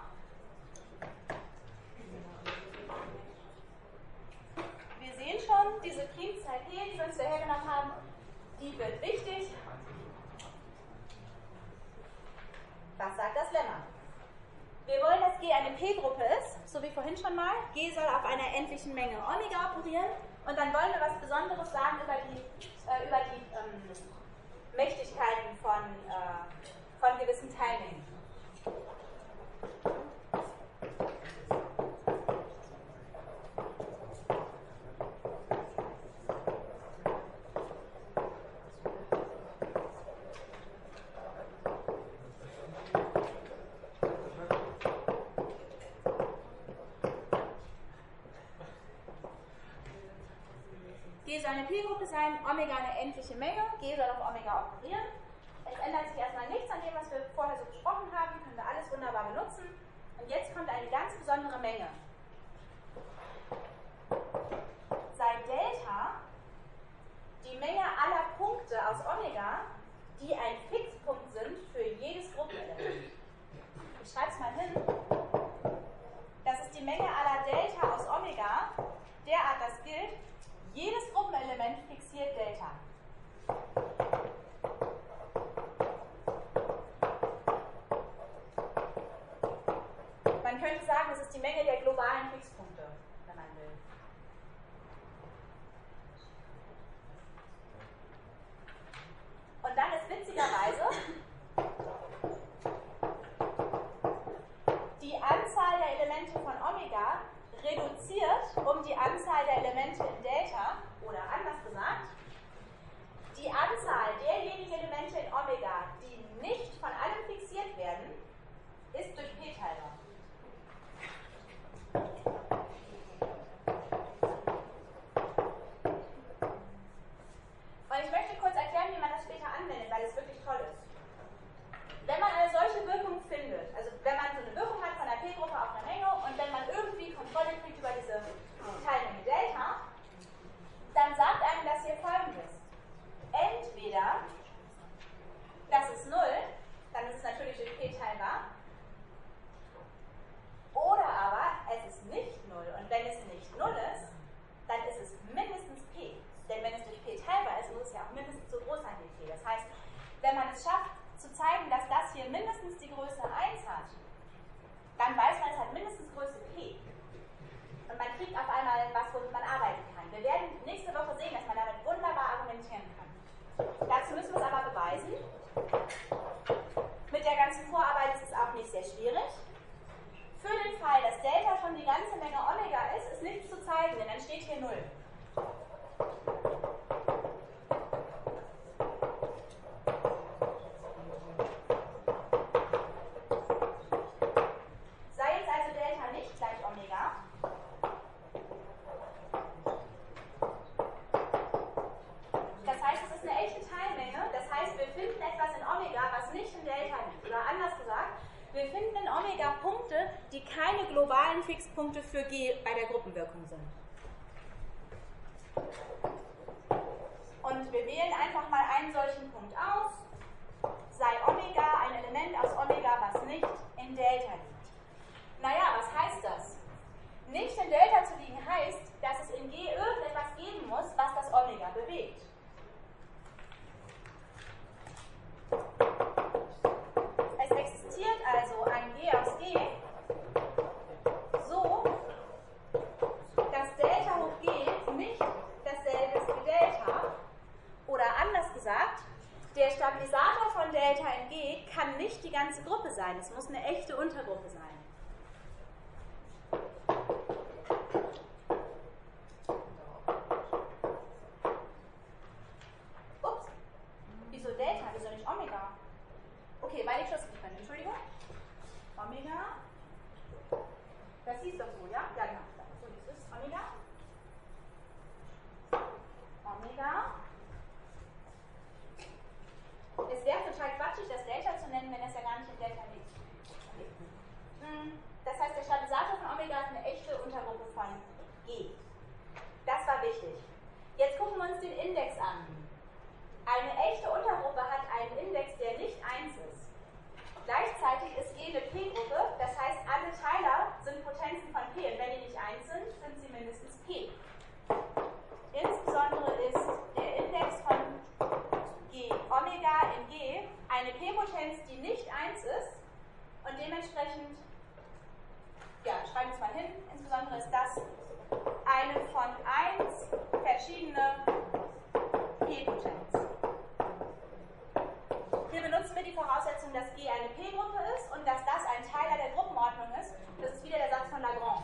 Wir sehen schon, diese Primzahl P, die wir uns daher genommen haben, die wird wichtig. Was sagt das Lemma? Wir wollen, dass G eine P-Gruppe ist, so wie vorhin schon mal. G soll auf einer endlichen Menge Omega operieren. Und dann wollen wir was Besonderes sagen über die Mächtigkeiten von gewissen Teilmengen. G soll eine P-Gruppe sein, Omega eine endliche Menge, G soll auf Omega operieren. Es ändert sich erstmal nichts an dem, was wir vorher so besprochen haben, können wir alles wunderbar benutzen. Und jetzt kommt eine ganz besondere Menge. Sei Delta die Menge aller Punkte aus Omega, die ein Fixpunkt sind für jedes Gruppenelement. Ich schreibe es mal hin. Das ist die Menge aller Delta aus Omega, derart das gilt. Jedes Gruppenelement fixiert Delta. Man könnte sagen, das ist die Menge der globalen Fixpunkte, wenn man will. Und dann ist witzigerweise die Anzahl der Elemente von Omega reduziert um die Anzahl der Elemente in Delta, oder anders gesagt, die Anzahl Und ich möchte kurz erklären, wie man das später anwendet, weil es wirklich toll ist. Wenn man eine solche Wirkung findet, also wenn man so eine Wirkung hat von einer P-Gruppe auf eine Menge und wenn man irgendwie Kontrolle kriegt über diese Teilmenge Delta, dann sagt einem das hier Folgendes. Entweder das ist 0, dann ist es natürlich durch P teilbar, oder aber es ist nicht 0. Und wenn es nicht 0 ist, dann ist es mindestens P. Denn wenn es durch P teilbar ist, muss es ja auch mindestens so groß sein wie P. Das heißt, wenn man es schafft, zu zeigen, dass das hier mindestens die Größe 1 hat, dann weiß man, es hat mindestens Größe P. Und man kriegt auf einmal was, womit man arbeiten kann. Wir werden nächste Woche sehen, dass man damit wunderbar argumentieren kann. Dazu müssen wir es aber beweisen. Mit der ganzen Vorarbeit ist es auch nicht sehr schwierig. Für den Fall, dass Delta schon die ganze Menge Omega ist nichts zu zeigen, denn dann steht hier 0. Sei jetzt also Delta nicht gleich Omega, das heißt, es ist eine echte Teilmenge, das heißt, wir finden etwas in Omega, was nicht in Delta liegt. Oder anders gesagt, wir finden in Omega Punkte, die keine globalen Fixpunkte für G bei der Gruppenwirkung sind. Und wir wählen einfach mal einen solchen Punkt aus. Sei Omega ein Element aus Omega, was nicht in Delta liegt. Naja, was heißt das? Nicht in Delta zu liegen heißt, dass es in G irgendetwas geben muss, was das Omega bewegt. Es existiert also ein G aus G so, dass Delta hoch G nicht dasselbe ist wie Delta. Oder anders gesagt, der Stabilisator von Delta in G kann nicht die ganze Gruppe sein. Es muss eine echte Untergruppe sein. Ups, wieso Delta, wieso nicht Omega? Okay, meine Schlusslinie, Entschuldigung. Omega. Das hieß doch so, ja? Ja, genau. So, das ist Omega. Omega. Es wäre total quatschig, das Delta zu nennen, wenn es ja gar nicht in Delta liegt. Okay. Das heißt, der Stabilisator von Omega ist eine echte Untergruppe von G. Das war wichtig. Jetzt gucken wir uns den Index an. Eine echte Untergruppe hat einen Index, der nicht 1 ist. Gleichzeitig ist G eine P-Gruppe, das heißt, alle Teiler sind Potenzen von P. Und wenn die nicht 1 sind, sind sie mindestens P. Insbesondere ist der Index von G, Omega in G, eine P-Potenz, die nicht 1 ist. Und dementsprechend, ja, schreiben wir es mal hin, insbesondere ist das eine von 1 verschiedene P-Potenz. Hier benutzen wir die Voraussetzung, dass G eine P-Gruppe ist und dass das ein Teiler der Gruppenordnung ist. Das ist wieder der Satz von Lagrange.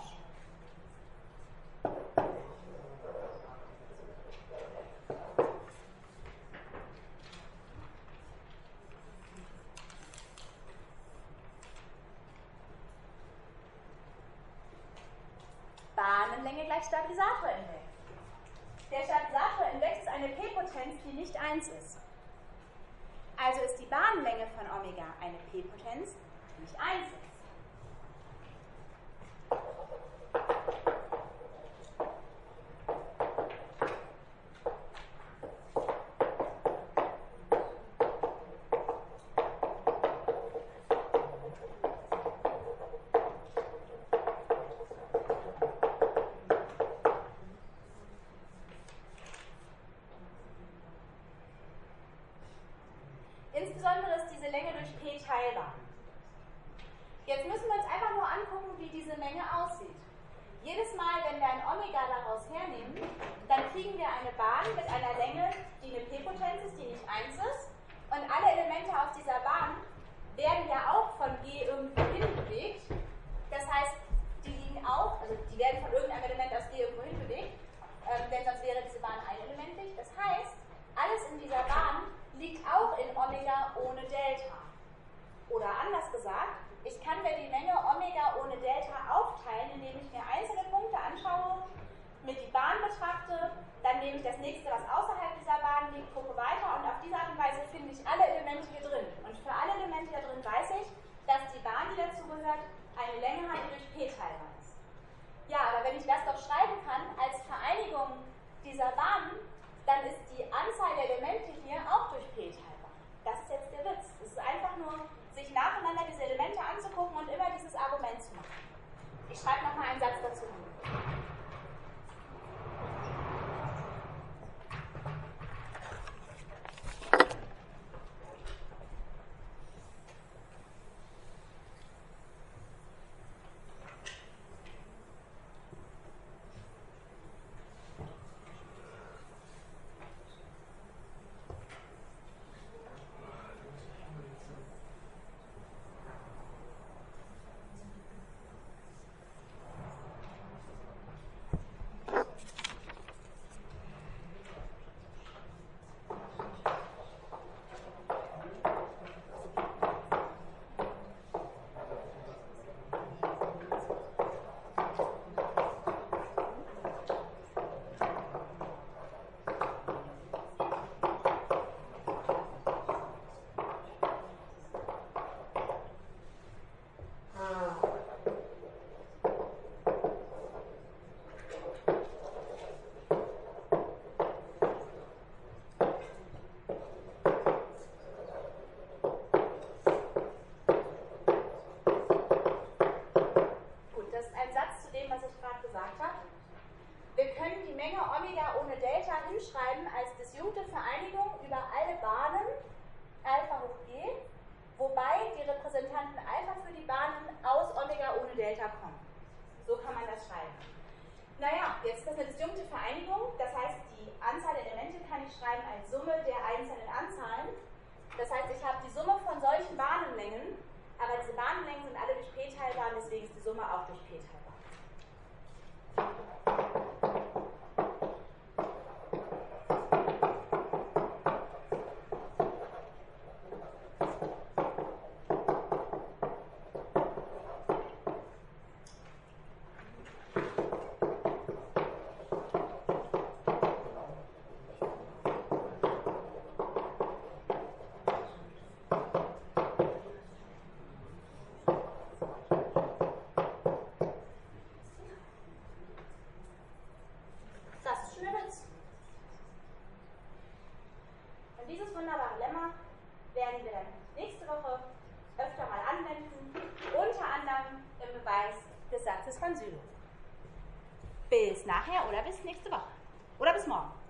Bahnenlänge gleich Stabilisatorindex. Der Stabilisatorindex ist eine P-Potenz, die nicht 1 ist. Also ist die Bahnenlänge von Omega eine P-Potenz, die nicht 1 ist. Insbesondere ist diese Länge durch P teilbar. Jetzt müssen wir uns einfach nur angucken, wie diese Menge aussieht. Jedes Mal, wenn wir ein Omega daraus hernehmen, dann kriegen wir eine Bahn mit einer Länge, die eine P-Potenz ist, die nicht 1 ist. Und alle Elemente auf dieser Bahn werden ja auch von G irgendwo hin bewegt. Das heißt, die liegen auch, also die werden von irgendeinem Element aus G irgendwo hin bewegt, denn sonst wäre diese Bahn einelementig. Das heißt, alles in dieser Bahn liegt auch in Omega ohne Delta. Oder anders gesagt, ich kann mir die Menge Omega ohne Delta aufteilen, indem ich mir einzelne Punkte anschaue, mir die Bahn betrachte, dann nehme ich das nächste, was außerhalb dieser Bahn liegt, gucke normalerweise finde ich alle Elemente hier drin. Und für alle Elemente hier drin weiß ich, dass die Bahn, die dazugehört, eine Länge hat, die durch p teilbar ist. Ja, aber wenn ich das doch schreiben kann als Vereinigung dieser Bahnen, dann ist die Anzahl der Elemente hier auch durch p teilbar. Das ist jetzt der Witz. Es ist einfach nur, sich nacheinander diese Elemente anzugucken und immer dieses Argument zu machen. Ich schreibe nochmal einen Satz dazu. Schreiben als disjunkte Vereinigung über alle Bahnen Alpha hoch G, wobei die Repräsentanten Alpha für die Bahnen aus Omega ohne Delta kommen. So kann man das schreiben. Naja, jetzt ist das eine disjunkte Vereinigung, das heißt, die Anzahl der Elemente kann ich schreiben als Summe der einzelnen Anzahlen. Das heißt, ich habe die Summe von solchen Bahnenlängen, aber diese Bahnenlängen sind alle durch p teilbar, deswegen ist die Summe auch durch p teilbar. Wunderbare Lemma werden wir dann nächste Woche öfter mal anwenden, unter anderem im Beweis des Satzes von Sylow. Bis nachher oder bis nächste Woche. Oder bis morgen.